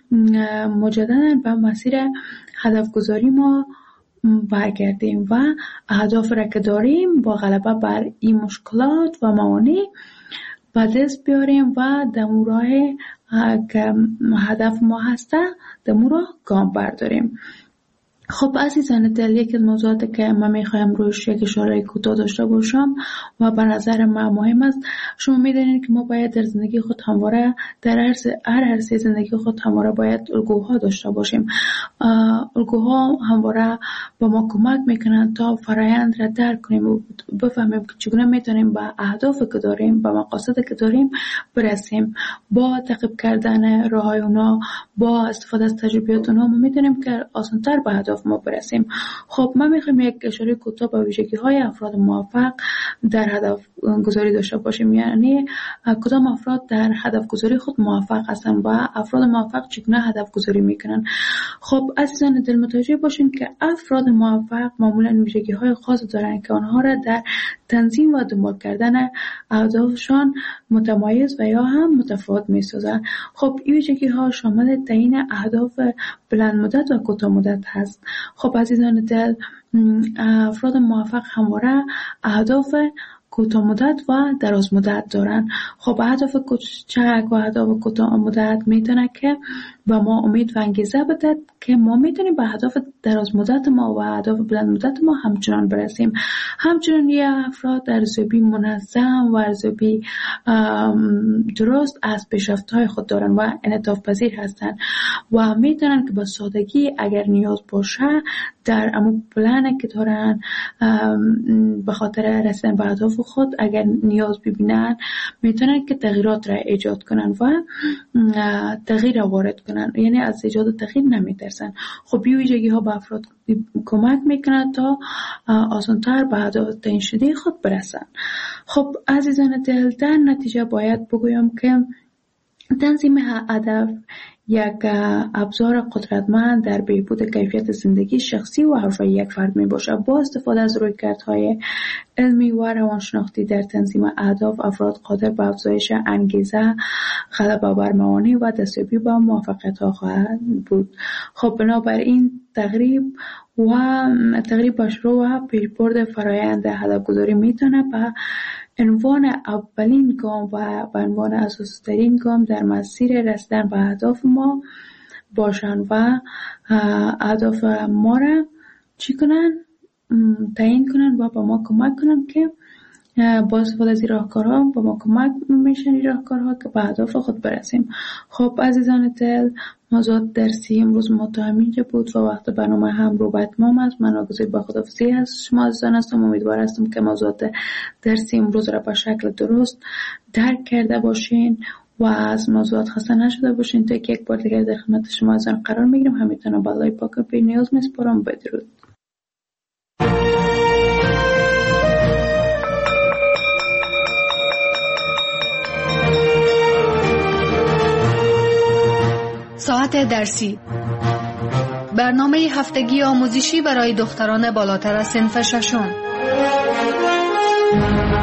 مجدداً به مسیر هدفگذاری ما برگردیم و اهداف را که داریم با غلبه بر این مشکلات و موانع به دست بیاریم و دمو راه که هدف ما هسته دمو راه گام برداریم. خب عزیزان دل، یکی از موضوعاتی که من میخوایم رویش یک اشاره کوتاه داشته باشم و به نظر من مهم است، شما میدونید که ما باید در زندگی خود همواره در هر عرصه زندگی خود همواره باید الگوها داشته باشیم. الگوها همواره به ما کمک میکنند تا فرآیند را درک کنیم و بفهمیم که چگونه میتونیم به اهدافی که داریم، به مقاصدی که داریم برسیم. با تعقیب کردن راههای اونا، با استفاده از تجربیات اونا، ما میتونیم که آسان‌تر به اهداف ما برسیم. خب من میخوام یک اشاره کوتاه به ویژگی های افراد موفق در هدف گذاری داشته باشیم، یعنی کدام افراد در هدف گذاری خود موفق هستن و افراد موفق چگونه هدف گذاری میکنن. خب عزیزان دل، متوجه باشین که افراد موفق معمولا ویژگی های خاص دارن که آنها را در تنظیم و دنبال کردن اهدافشان متمایز و یا هم متفاوت میسازن. خب این ویژگی ها شامل تعیین اهداف بلند مدت و کوتاه مدت هست. خب عزیزان دل، افراد موفق همواره اهداف کوتاه مدت و دراز مدت دارن. خب اهداف کوچک و اهداف کوتاه مدت میتونه که به ما امید و انگیزه بده که ما میتونیم به اهداف دراز مدت ما و اهداف بلند مدت ما همچنان برسیم. همچنان یه افراد در ارزیابی منظم و ارزیابی درست از پیشرفت‌های خود دارن و انعطاف پذیر هستن و میتونن که با سادگی اگر نیاز باشه در امو پلانی که دارن به خاطر رسیدن به اهداف خود اگر نیاز ببینن میتونن که تغییرات را ایجاد کنن و تغییر وارد کنن، یعنی از ایجاد تغییر نمیترسن. خب این ویژگی ها به افراد کمک میکنن تا آسان‌تر به اهداف تعیین شده خود برسن. خب عزیزان دل، در نتیجه باید بگویم که تنظیم هدف یک ابزار قدرتمند در بهبود کیفیت زندگی شخصی و حرفه‌ای یک فرد می باشد. با استفاده از رویکردهای علمی و روانشناختی در تنظیم اهداف، افراد قادر به افزایش انگیزه، غلبه بر موانع و دستیابی به موفقیت‌ها خواهد بود. خب بنابراین تقریب و تقریب مشروع و پیشبرد فرآیند هدفگذاری میتونه به عنوان اولین گام و به عنوان اساسی ترین گام در مسیر رسیدن به اهداف ما باشن و اهداف ما را چی کنن؟ تعیین کنن و با ما کمک کنن که با استفاده از این راهکارها با ما کمک میشن این راهکارها که به اهداف خود برسیم. خب عزیزان دل، موضوع درسی امروز ما تا همینجا بود و وقت برنامه هم رو به اتمام است. من آگزی با خداحافظی از شما عزیزان هستم. امیدوار هستم که موضوعات درسی امروز را به شکل درست درک کرده باشین و از موضوعات خسته نشده باشین. تا یک بار دیگر در خدمت شما عزیزان قرار میگیرم. همیتونه بالای پاک بی نیاز میسپارم. بدرود. ساعت درسی، برنامه هفتگی آموزشی برای دختران بالاتر از صنف ششم.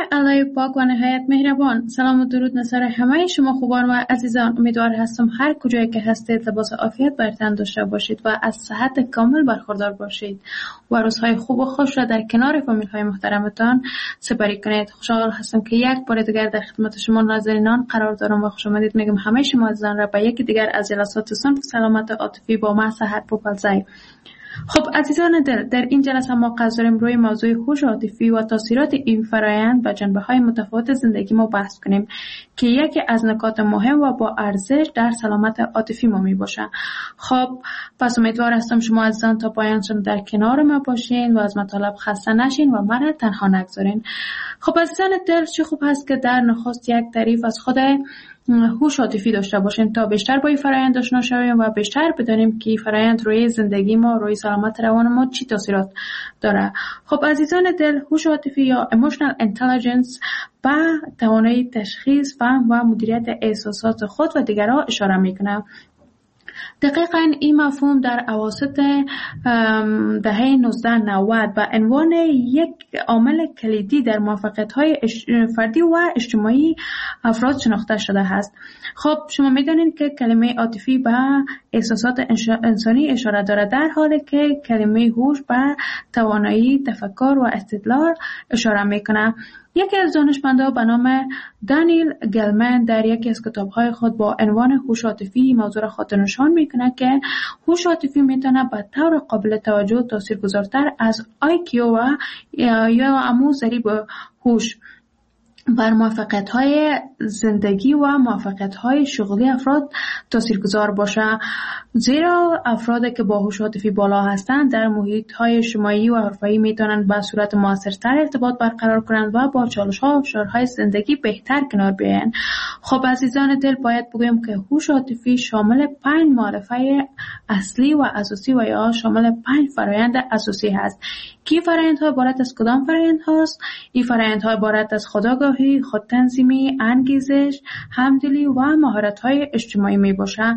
الهی پاک و نهایت مهربان، سلام و درود نصر همه شما خوبان و عزیزان. امیدوار هستم هر کجایی که هستید لباس عافیت بر تن داشته باشید و از صحت کامل برخوردار باشید و روزهای خوب و خوش را در کنار فامیل های محترمتان سپری کنید. خوشحال هستم که یک بار دیگر در خدمت شما ناظرینان قرار دارم و خوش آمدید میگم همه شما عزیزان را به یکی دیگر از جلسات صنف سلامت عاطفی با من سحر پوپلزی. خب عزیزان دل، در این جلسه ما قصد داریم روی موضوع هوش عاطفی و تاثیرات این فرایند و جنبه‌های متفاوت زندگی ما بحث کنیم که یکی از نکات مهم و با ارزش در سلامت عاطفی ما می باشه. خب پس امیدوار هستم شما عزیزان تا پایان در کنار ما باشین و از مطالب خسته نشین و من تنها نگذارین. خب عزیزان دل، چه خوب هست که در نخست یک تعریف از خود هوش عاطفی داشته باشیم تا بیشتر با این فرآیند آشنا شویم و بیشتر بدانیم که این فرآیند روی زندگی ما، روی سلامت روان ما چی تاثیرات داره. خب عزیزان دل، هوش عاطفی یا emotional intelligence به توانایی تشخیص، فهم و مدیریت احساسات خود و دیگران اشاره میکنه. دقیقاً این مفهوم در اواسط دهه نوزده نود به عنوان یک عامل کلیدی در موفقیت‌های فردی و اجتماعی افراد شناخته شده است. خب شما می‌دانید که کلمه عاطفی به احساسات انسانی اشاره دارد، در حالی که کلمه هوش به توانایی تفکر و استدلال اشاره می‌کند. یکی از دانشمندان به نام دانیل گلمن در یکی از کتاب‌های خود با عنوان هوش عاطفی موضوع را خاطر نشان می‌کند که هوش عاطفی می‌تواند به طور قابل توجه تاثیرگذارتر از آی کیو و یا همون ضریب هوش بر موفقیت‌های زندگی و موفقیت‌های شغلی افراد تاثیرگذار باشه، زیرا افرادی که با هوش عاطفی بالا هستند در محیط‌های اجتماعی و حرفه‌ای می‌توانند به صورت موثرتر ارتباط برقرار کنند و با چالش‌ها و فشارهای زندگی بهتر کنار بیایند. خب عزیزان دل، باید بگویم که هوش عاطفی شامل پنج معرفه اصلی و اساسی و یا شامل پنج فرآیند اساسی هست. کی فرآیندها عبارت از کدام فرآیند هاست؟ این فرآیندها عبارت از خودآگاهی، خودتنظیمی، انگیزش، همدلی و مهارت‌های اجتماعی می باشه.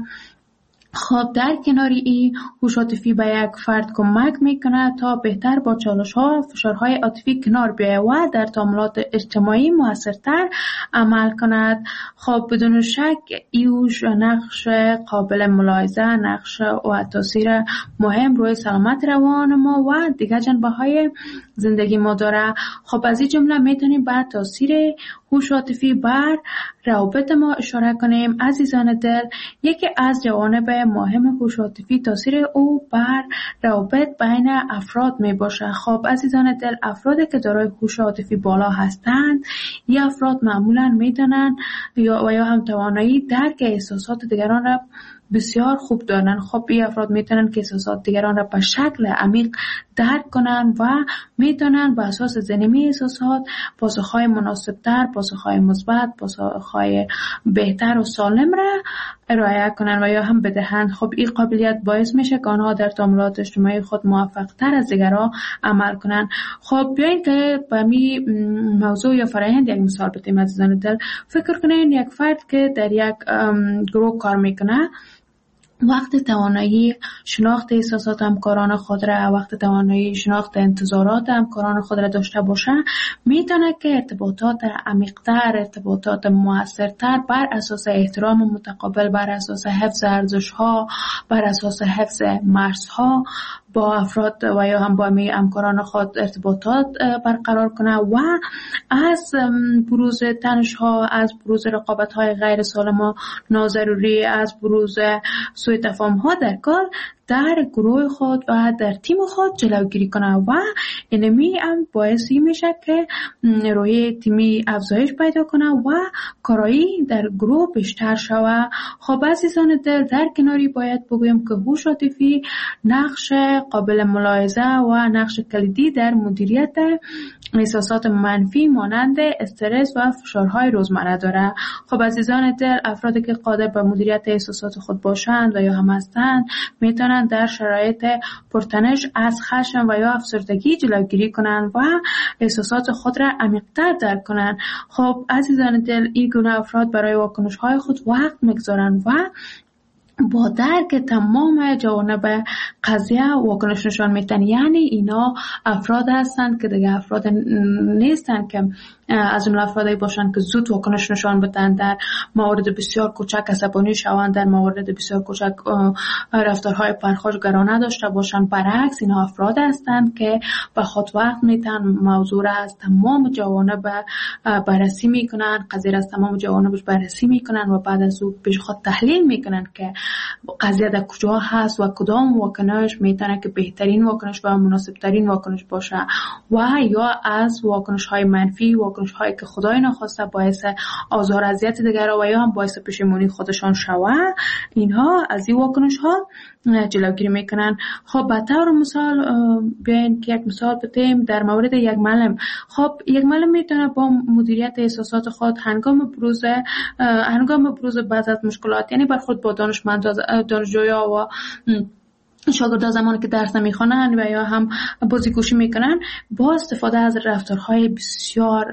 خب در کنار این، هوش عاطفی به یک فرد کمک میکنه تا بهتر با چالش‌ها و فشارهای عاطفی کنار بیاید و در تعاملات اجتماعی موثرتر عمل کند. خب بدون شک ایوش نقش قابل ملاحظه، نقش و تاثیر مهم روی سلامت روان ما و دیگر جنبه‌های زندگی ما داره. خب از این جمله میتونیم به تاثیر هوش عاطفی بر روابط ما اشاره کنیم. عزیزان دل، یکی از جوانب مهم هوش عاطفی تاثیر او بر روابط بین افراد می باشه. خب عزیزان دل، افرادی که دارای هوش عاطفی بالا هستند، این افراد معمولاً میدونن یا و یا هم توانایی درک احساسات دیگران را بسیار خوب دارن. خب این افراد میتونن که احساسات دیگران را به شکل عمیق درک کنن و میتونن به اساس ذهنی احساسات پاسخهای مناسبتر، پاسخهای مثبت، پاسخهای بهتر و سالم را ارائه کنن و یا هم بدهند. خب این قابلیت باعث میشه که آنها در تعاملات اجتماعی خود موفق تر از دیگران عمل کنن. خب بیاین که به می موضوع یا فرآیند یک مثال بزنیم. عزیزان دل، فکر کنین یک فرد که در یک گروه کار میکنه، وقت توانایی شناخت احساسات همکاران خود را، وقت توانایی شناخت انتظارات همکاران خود را داشته باشه، میتونه که ارتباطات عمیق‌تر، ارتباطات موثرتر بر اساس احترام متقابل، بر اساس حفظ ارزش‌ها، بر اساس حفظ مرزها با افراد و یا هم با همکاران خود ارتباطات برقرار کنه و از بروز تنش‌ها، از بروز رقابت‌های غیر سالم و ناضروری، از بروز سوء تفاهم‌ها در کار در گروه خود و در تیم خود جلوگیری کنه و اینمی هم باعثی میشه که روی تیمی افزایش پیدا کنه و کارایی در گروه بیشتر شوه. خب عزیزان دل، در کناری باید بگویم که هوش عاطفی نقش قابل ملاحظه و نقش کلیدی در مدیریت احساسات منفی مانند استرس و فشارهای روزمره داره. خب عزیزان دل، افرادی که قادر به مدیریت احساسات خود باشند و یا هم هستند میتونن در شرایط پرتنش از خشم و یا افسردگی جلوگیری کنند و احساسات خود را عمیق‌تر درک کنند. خب عزیزان دل، این گونه افراد برای واکنش‌های خود وقت می‌گذارند و با درک تمام جوانب قضیه واکنش نشان میتن. یعنی اینا افراد هستند که دیگه افراد نیستن که از اون افرادی باشن که زود واکنش نشان بدن، در موارد بسیار کوچک عصبانی شوند، در موارد بسیار کوچک رفتارهای پرخاشگرانه داشته باشن. برعکس اینا افراد هستند که به خود وقت میتن موضوع را از تمام جوانب بررسی میکنن، قضیه را از تمام جوانبش بررسی میکنن و بعد از او پیش خود تحلیل میکنن که قضیه در کجا هست و کدام واکنش میتونه که بهترین واکنش و مناسب ترین واکنش باشه و یا از واکنش های منفی، واکنش هایی که خدای نخواسته باعث آزار اذیت دیگر و یا هم باعث پشیمانی خودشان شوه، اینها از این واکنش ها جلوگیری میکنن. خب به طور مثال بیاین که یک مثال بتیم در مورد یک معلم. خب یک معلم میتونه با مدیریت احساسات خود هنگام بروز هنگام بروز بعض از مشکلات، یعنی برخورد با دانشمند دانشجویا و شاگردان زمانی که درس نمیخوانن و یا هم بازیگوشی میکنن، با استفاده از رفتارهای بسیار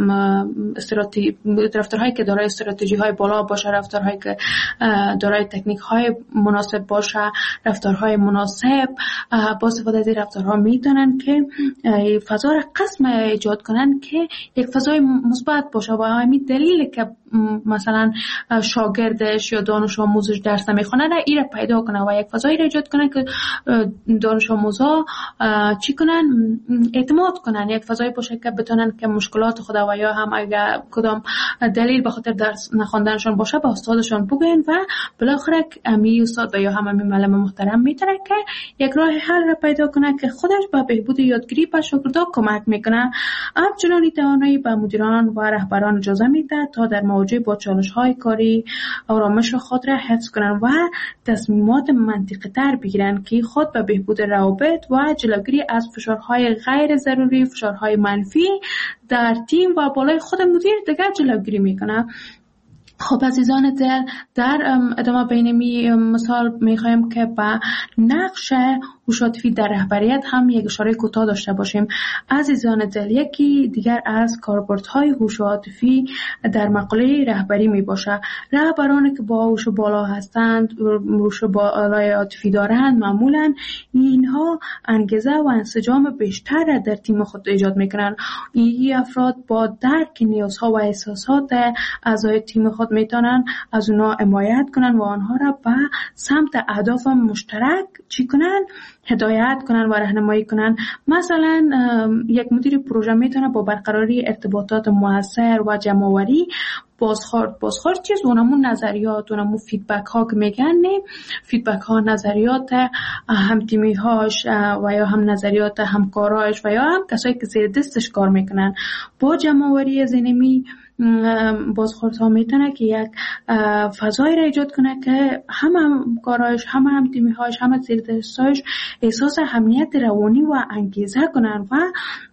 استراتژی رفتارهایی که دارای استراتژی های بالا باشه، رفتارهایی که دارای تکنیک های مناسب باشه، رفتارهای مناسب، با استفاده از این رفتارها میتونن که فضا را قسم ایجاد کنن که یک فضای مثبت باشه و همین دلیل که مثلا شاگردش یا دانش آموزش درس نمیخونه را ایره پیدا کنه و یک فضایی را ایجاد کنه که دانش آموزا چی کنن؟ اعتماد کنن، یک فضایی باشه که بتونن که مشکلات خود و یا هم اگر کدام دلیل به خاطر درس نخوندنشون باشه به استادشون بگن و بالاخره امی استاد و یا هم امی معلم محترم میتونه که یک راه حل را پیدا کنه که خودش به بهبود یادگیری به شاگردان کمک میکنه. همچنین توانایی به مدیران و رهبران اجازه میده تا در مواجهه با چالش‌های کاری آرامش خود را حفظ کنند و تصمیمات منطقی تر بگیرند که خود به بهبود روابط و جلوگیری از فشارهای غیر ضروری، فشارهای منفی در تیم و بالای خود مدیر دیگر جلوگیری میکنه. خب عزیزان دل، در ادامه بین می مثال میخوایم که با نقش هوش عاطفی در رهبریت هم یک اشاره کوتاه داشته باشیم. عزیزان دل، یکی دیگر از کاربردهای هوش عاطفی در مقوله رهبری می باشه. رهبرانی که با هوش بالا هستند، هوش بالای عاطفی دارند، معمولا اینها انگیزه و انسجام بیشتر در تیم خود ایجاد میکنن. این افراد با درک نیازها و احساسات اعضای تیم خود میتونن از اونا حمایت کنن و آنها را به سمت اهداف مشترک چی کنن؟ هدایت کنن و راهنمایی کنن. مثلا یک مدیر پروژه میتونه با برقراری ارتباطات موثر و جمع‌آوری بازخورد بازخورد چیز اونمون نظریات اونمون فیدبک ها که میگن نه فیدبک ها نظریات هم تیمی هاش و یا هم نظریات همکاراش و یا هم کسایی که زیر دستش کار میکنن با جمع‌آوری زنمی بازخورد ها میتونه که یک فضایی را ایجاد کنه که هم همکاراش هم هم تیمی هاش هم زیر دستش احساس امنیت روانی و انگیزه کنن و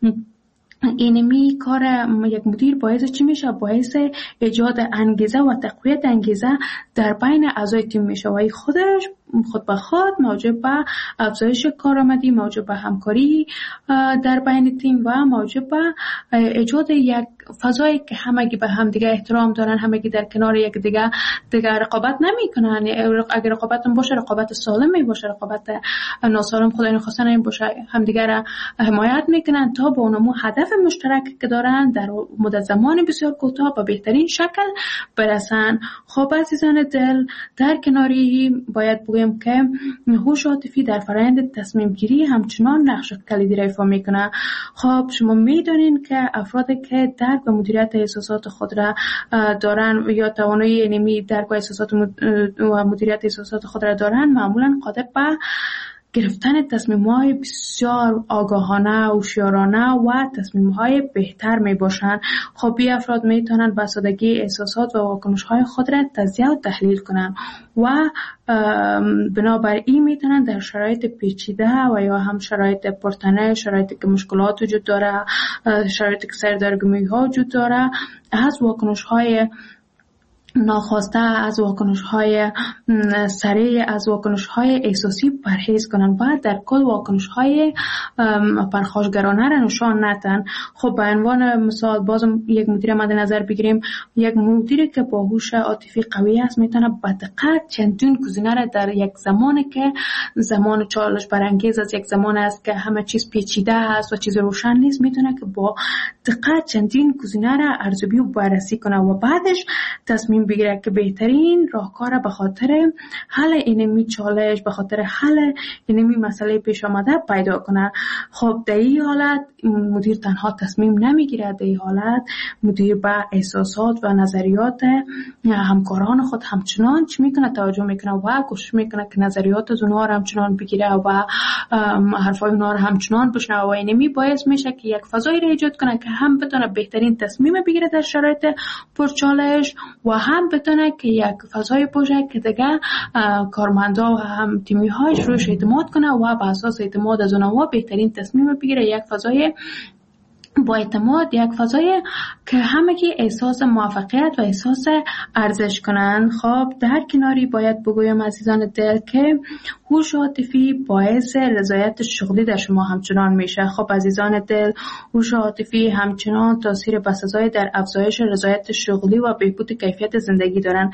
اینمی کار یک مدیر باعث چی میشه؟ باعث ایجاد انگیزه و تقویت انگیزه در بین اعضای تیم میشه و خودش خود به خود موجب به افزایش کارآمدی، موجب به همکاری در بین تیم و موجب به ایجاد یک فضایی که همگی به هم دیگه احترام دارن، همگی در کنار یک دیگه دیگه رقابت نمیکنن. اگر رقابت باشه رقابت سالمی باشه، رقابت ناسالم خدای نخواسته نمی باشه، همدیگه را حمایت میکنن تا به اونمو هدف مشترک که دارن در مدت زمان بسیار کوتاه به بهترین شکل برسن. خب عزیزان دل، در کناری باید بگیم که هوش عاطفی در فرآیند تصمیم گیری همچنان نقش کلیدی را ایفا میکنه. خب شما میدونین که افرادی که درک و مدیریت احساسات خود را دارن یا توانایی نمی درک و احساسات و مدیریت احساسات خود را دارن، معمولا قادر به گرفتن تصمیم‌های بسیار آگاهانه، هوشیارانه و تصمیم‌های بهتر میباشند. خب این افراد میتونن به سادگی احساسات و واکنش‌های خود را تجزیه و تحلیل کنند و بنابراین میتونن در شرایط پیچیده و یا هم شرایط پرتنه، شرایطی که مشکلات وجود داره، شرایطی که سردرگمی‌ها وجود داره، از واکنش‌های ناخواسته از واکنش‌های سریع، از واکنش‌های احساسی پرهیز کنند و در کل واکنش‌های پرخاشگرانه را نشان ندهند. خب به عنوان مثال بازم یک مدیر مد نظر بگیریم، یک مدیری که با هوش عاطفی قوی است میتونه به دقت چندین گزینه را در یک زمانی که زمان چالش برانگیز است، یک زمان است که همه چیز پیچیده است و چیز روشن نیست، میتونه که با دقت چندین گزینه را ارزیابی و بررسی کنه و بعدش تصمیم بگیره که بهترین راهکار به خاطر حل اینمی چالش، به خاطر حل اینمی مسئله پیش آمده پیدا کنه. خب در این حالت مدیر تنها تصمیم نمیگیره، در این حالت مدیر به احساسات و نظریات همکاران خود همچنان چی میکنه؟ توجه میکنه و کوشش میکنه که نظریات از اونها را همچنان بگیره و حرفای اونها را همچنان بشنوه و اینمی باعث میشه که یک فضایی را ایجاد کنه که هم بتونه بهترین تصمیم بگیره در شرایط پرچالش و هم بتونه که یک فضای باشه که دیگه کارمندا و هم تیمی هایش روش اعتماد کنه و به اساس اعتماد از اونها بهترین تصمیم بگیره. یک فضای با اعتماد، یک فضای که همگی احساس موفقیت و احساس ارزش کنن. خب در کناری باید بگویم عزیزان دل که هوش عاطفی باعث رضایت شغلی در شما همچنان میشه. خب عزیزان دل، هوش عاطفی همچنان تاثیر بسزای در افزایش رضایت شغلی و بهبود کیفیت زندگی دارن.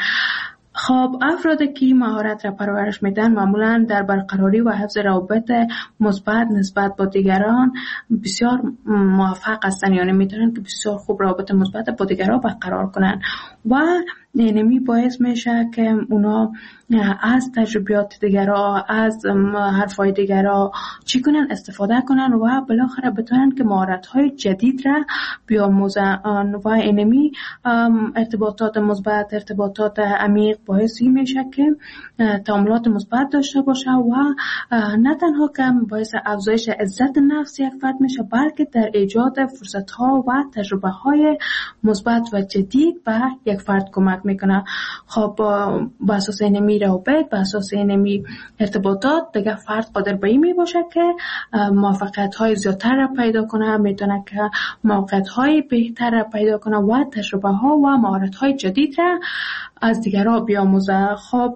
خب افرادی که مهارت را پرورش میدن معمولا در برقراری و حفظ روابط مثبت نسبت با دیگران بسیار موفق هستند، یعنی میتونن که بسیار خوب روابط مثبت با دیگران برقرار کنن و اینمی باعث میشه که اونا از تجربیات دیگران، از حرفای دیگران چی کنن؟ استفاده کنن و بالاخره بتونن که مهارت‌های جدید را بیاموزن و اینمی ارتباطات مثبت، ارتباطات عمیق باعثی میشه که تعاملات مثبت داشته باشه و نه تنها که باعث افزایش عزت نفس یک فرد میشه، بلکه در ایجاد فرصت‌ها و تجربه‌های مثبت و جدید به یک فرد کمک میکنه. خب با اساس اینمی روابط، با اساس اینمی ارتباطات دیگه فرد قادر به این می باشه که موفقیت های زیادتر را پیدا کنه، میتونه که موقعیت های بهتر را پیدا کنه و تجربه ها و مهارت های جدید را از دیگران بیاموزه. خب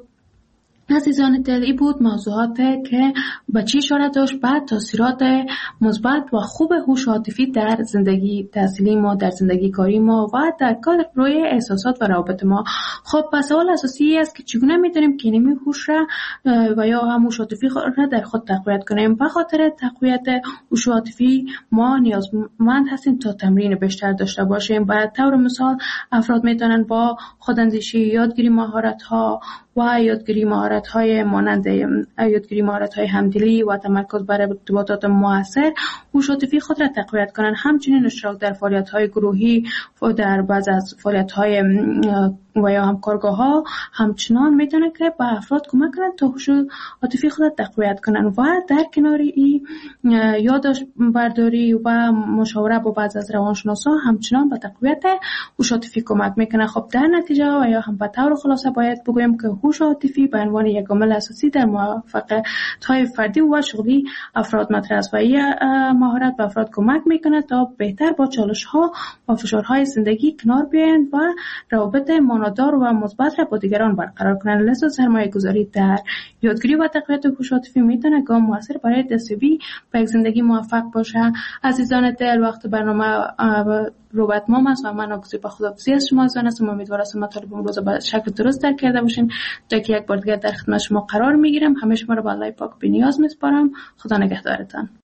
عزیزان دلی بود موضوعات که به چی اشاره داشت به تاثیرات مثبت و خوب هوش عاطفی در زندگی تحصیلی ما، در زندگی کاری ما و در کار روی احساسات و روابط ما. خب پس سوال اساسی است که چگونه میتونیم که اینمی هوش را و یا هم هوش عاطفی را در خود تقویت کنیم. به خاطر تقویت هوش عاطفی ما نیازمند هستیم تا تمرین بیشتر داشته باشیم. به طور مثال افراد میتونن با خوداندیشی، یادگیری مهارت ها و یادگیری مهارت های مانند یادگیری مهارت های همدلی و تمرکز بر ارتباطات مؤثر هوش عاطفی خود را تقویت کنند. همچنین اشتراک در فعالیت های گروهی و در بعض از فعالیت های و یا همکارگاه ها همچنان میتونه که به افراد کمک کنند تا هوش عاطفی خود را تقویت کنند و در کنار این یادداشت برداری و مشاوره با بعض از روانشناسا همچنان به تقویت هوش عاطفی کمک میکنه. خب در نتیجه و یا هم به طور خلاصه باید بگویم که هوش عاطفی به عنوان یک عامل اساسی در موفقیت‌های فردی و شغلی افراد مطرح است و این مهارت به افراد کمک میکنه تا بهتر با چالش‌ها و فشارهای زندگی کنار بیایند و روابط معنادار و مثبت را با دیگران برقرار کنند. لذا سرمایه‌گذاری در یادگیری و تقویت هوش عاطفی میتونه گام موثر برای دستیابی به یک زندگی موفق باشه. عزیزان دل، وقت برنامه رو به اتمام است و من آگوزی با خداحافظی از شما عزیزان هستم. امیدوارم مطالب امروز به شکل درست درک کرده باشین. تا که یک بار دیگر در خدمت شما قرار میگیرم، همه شما رو به الله پاک بی‌نیاز میسپارم. خدا نگهدارتان.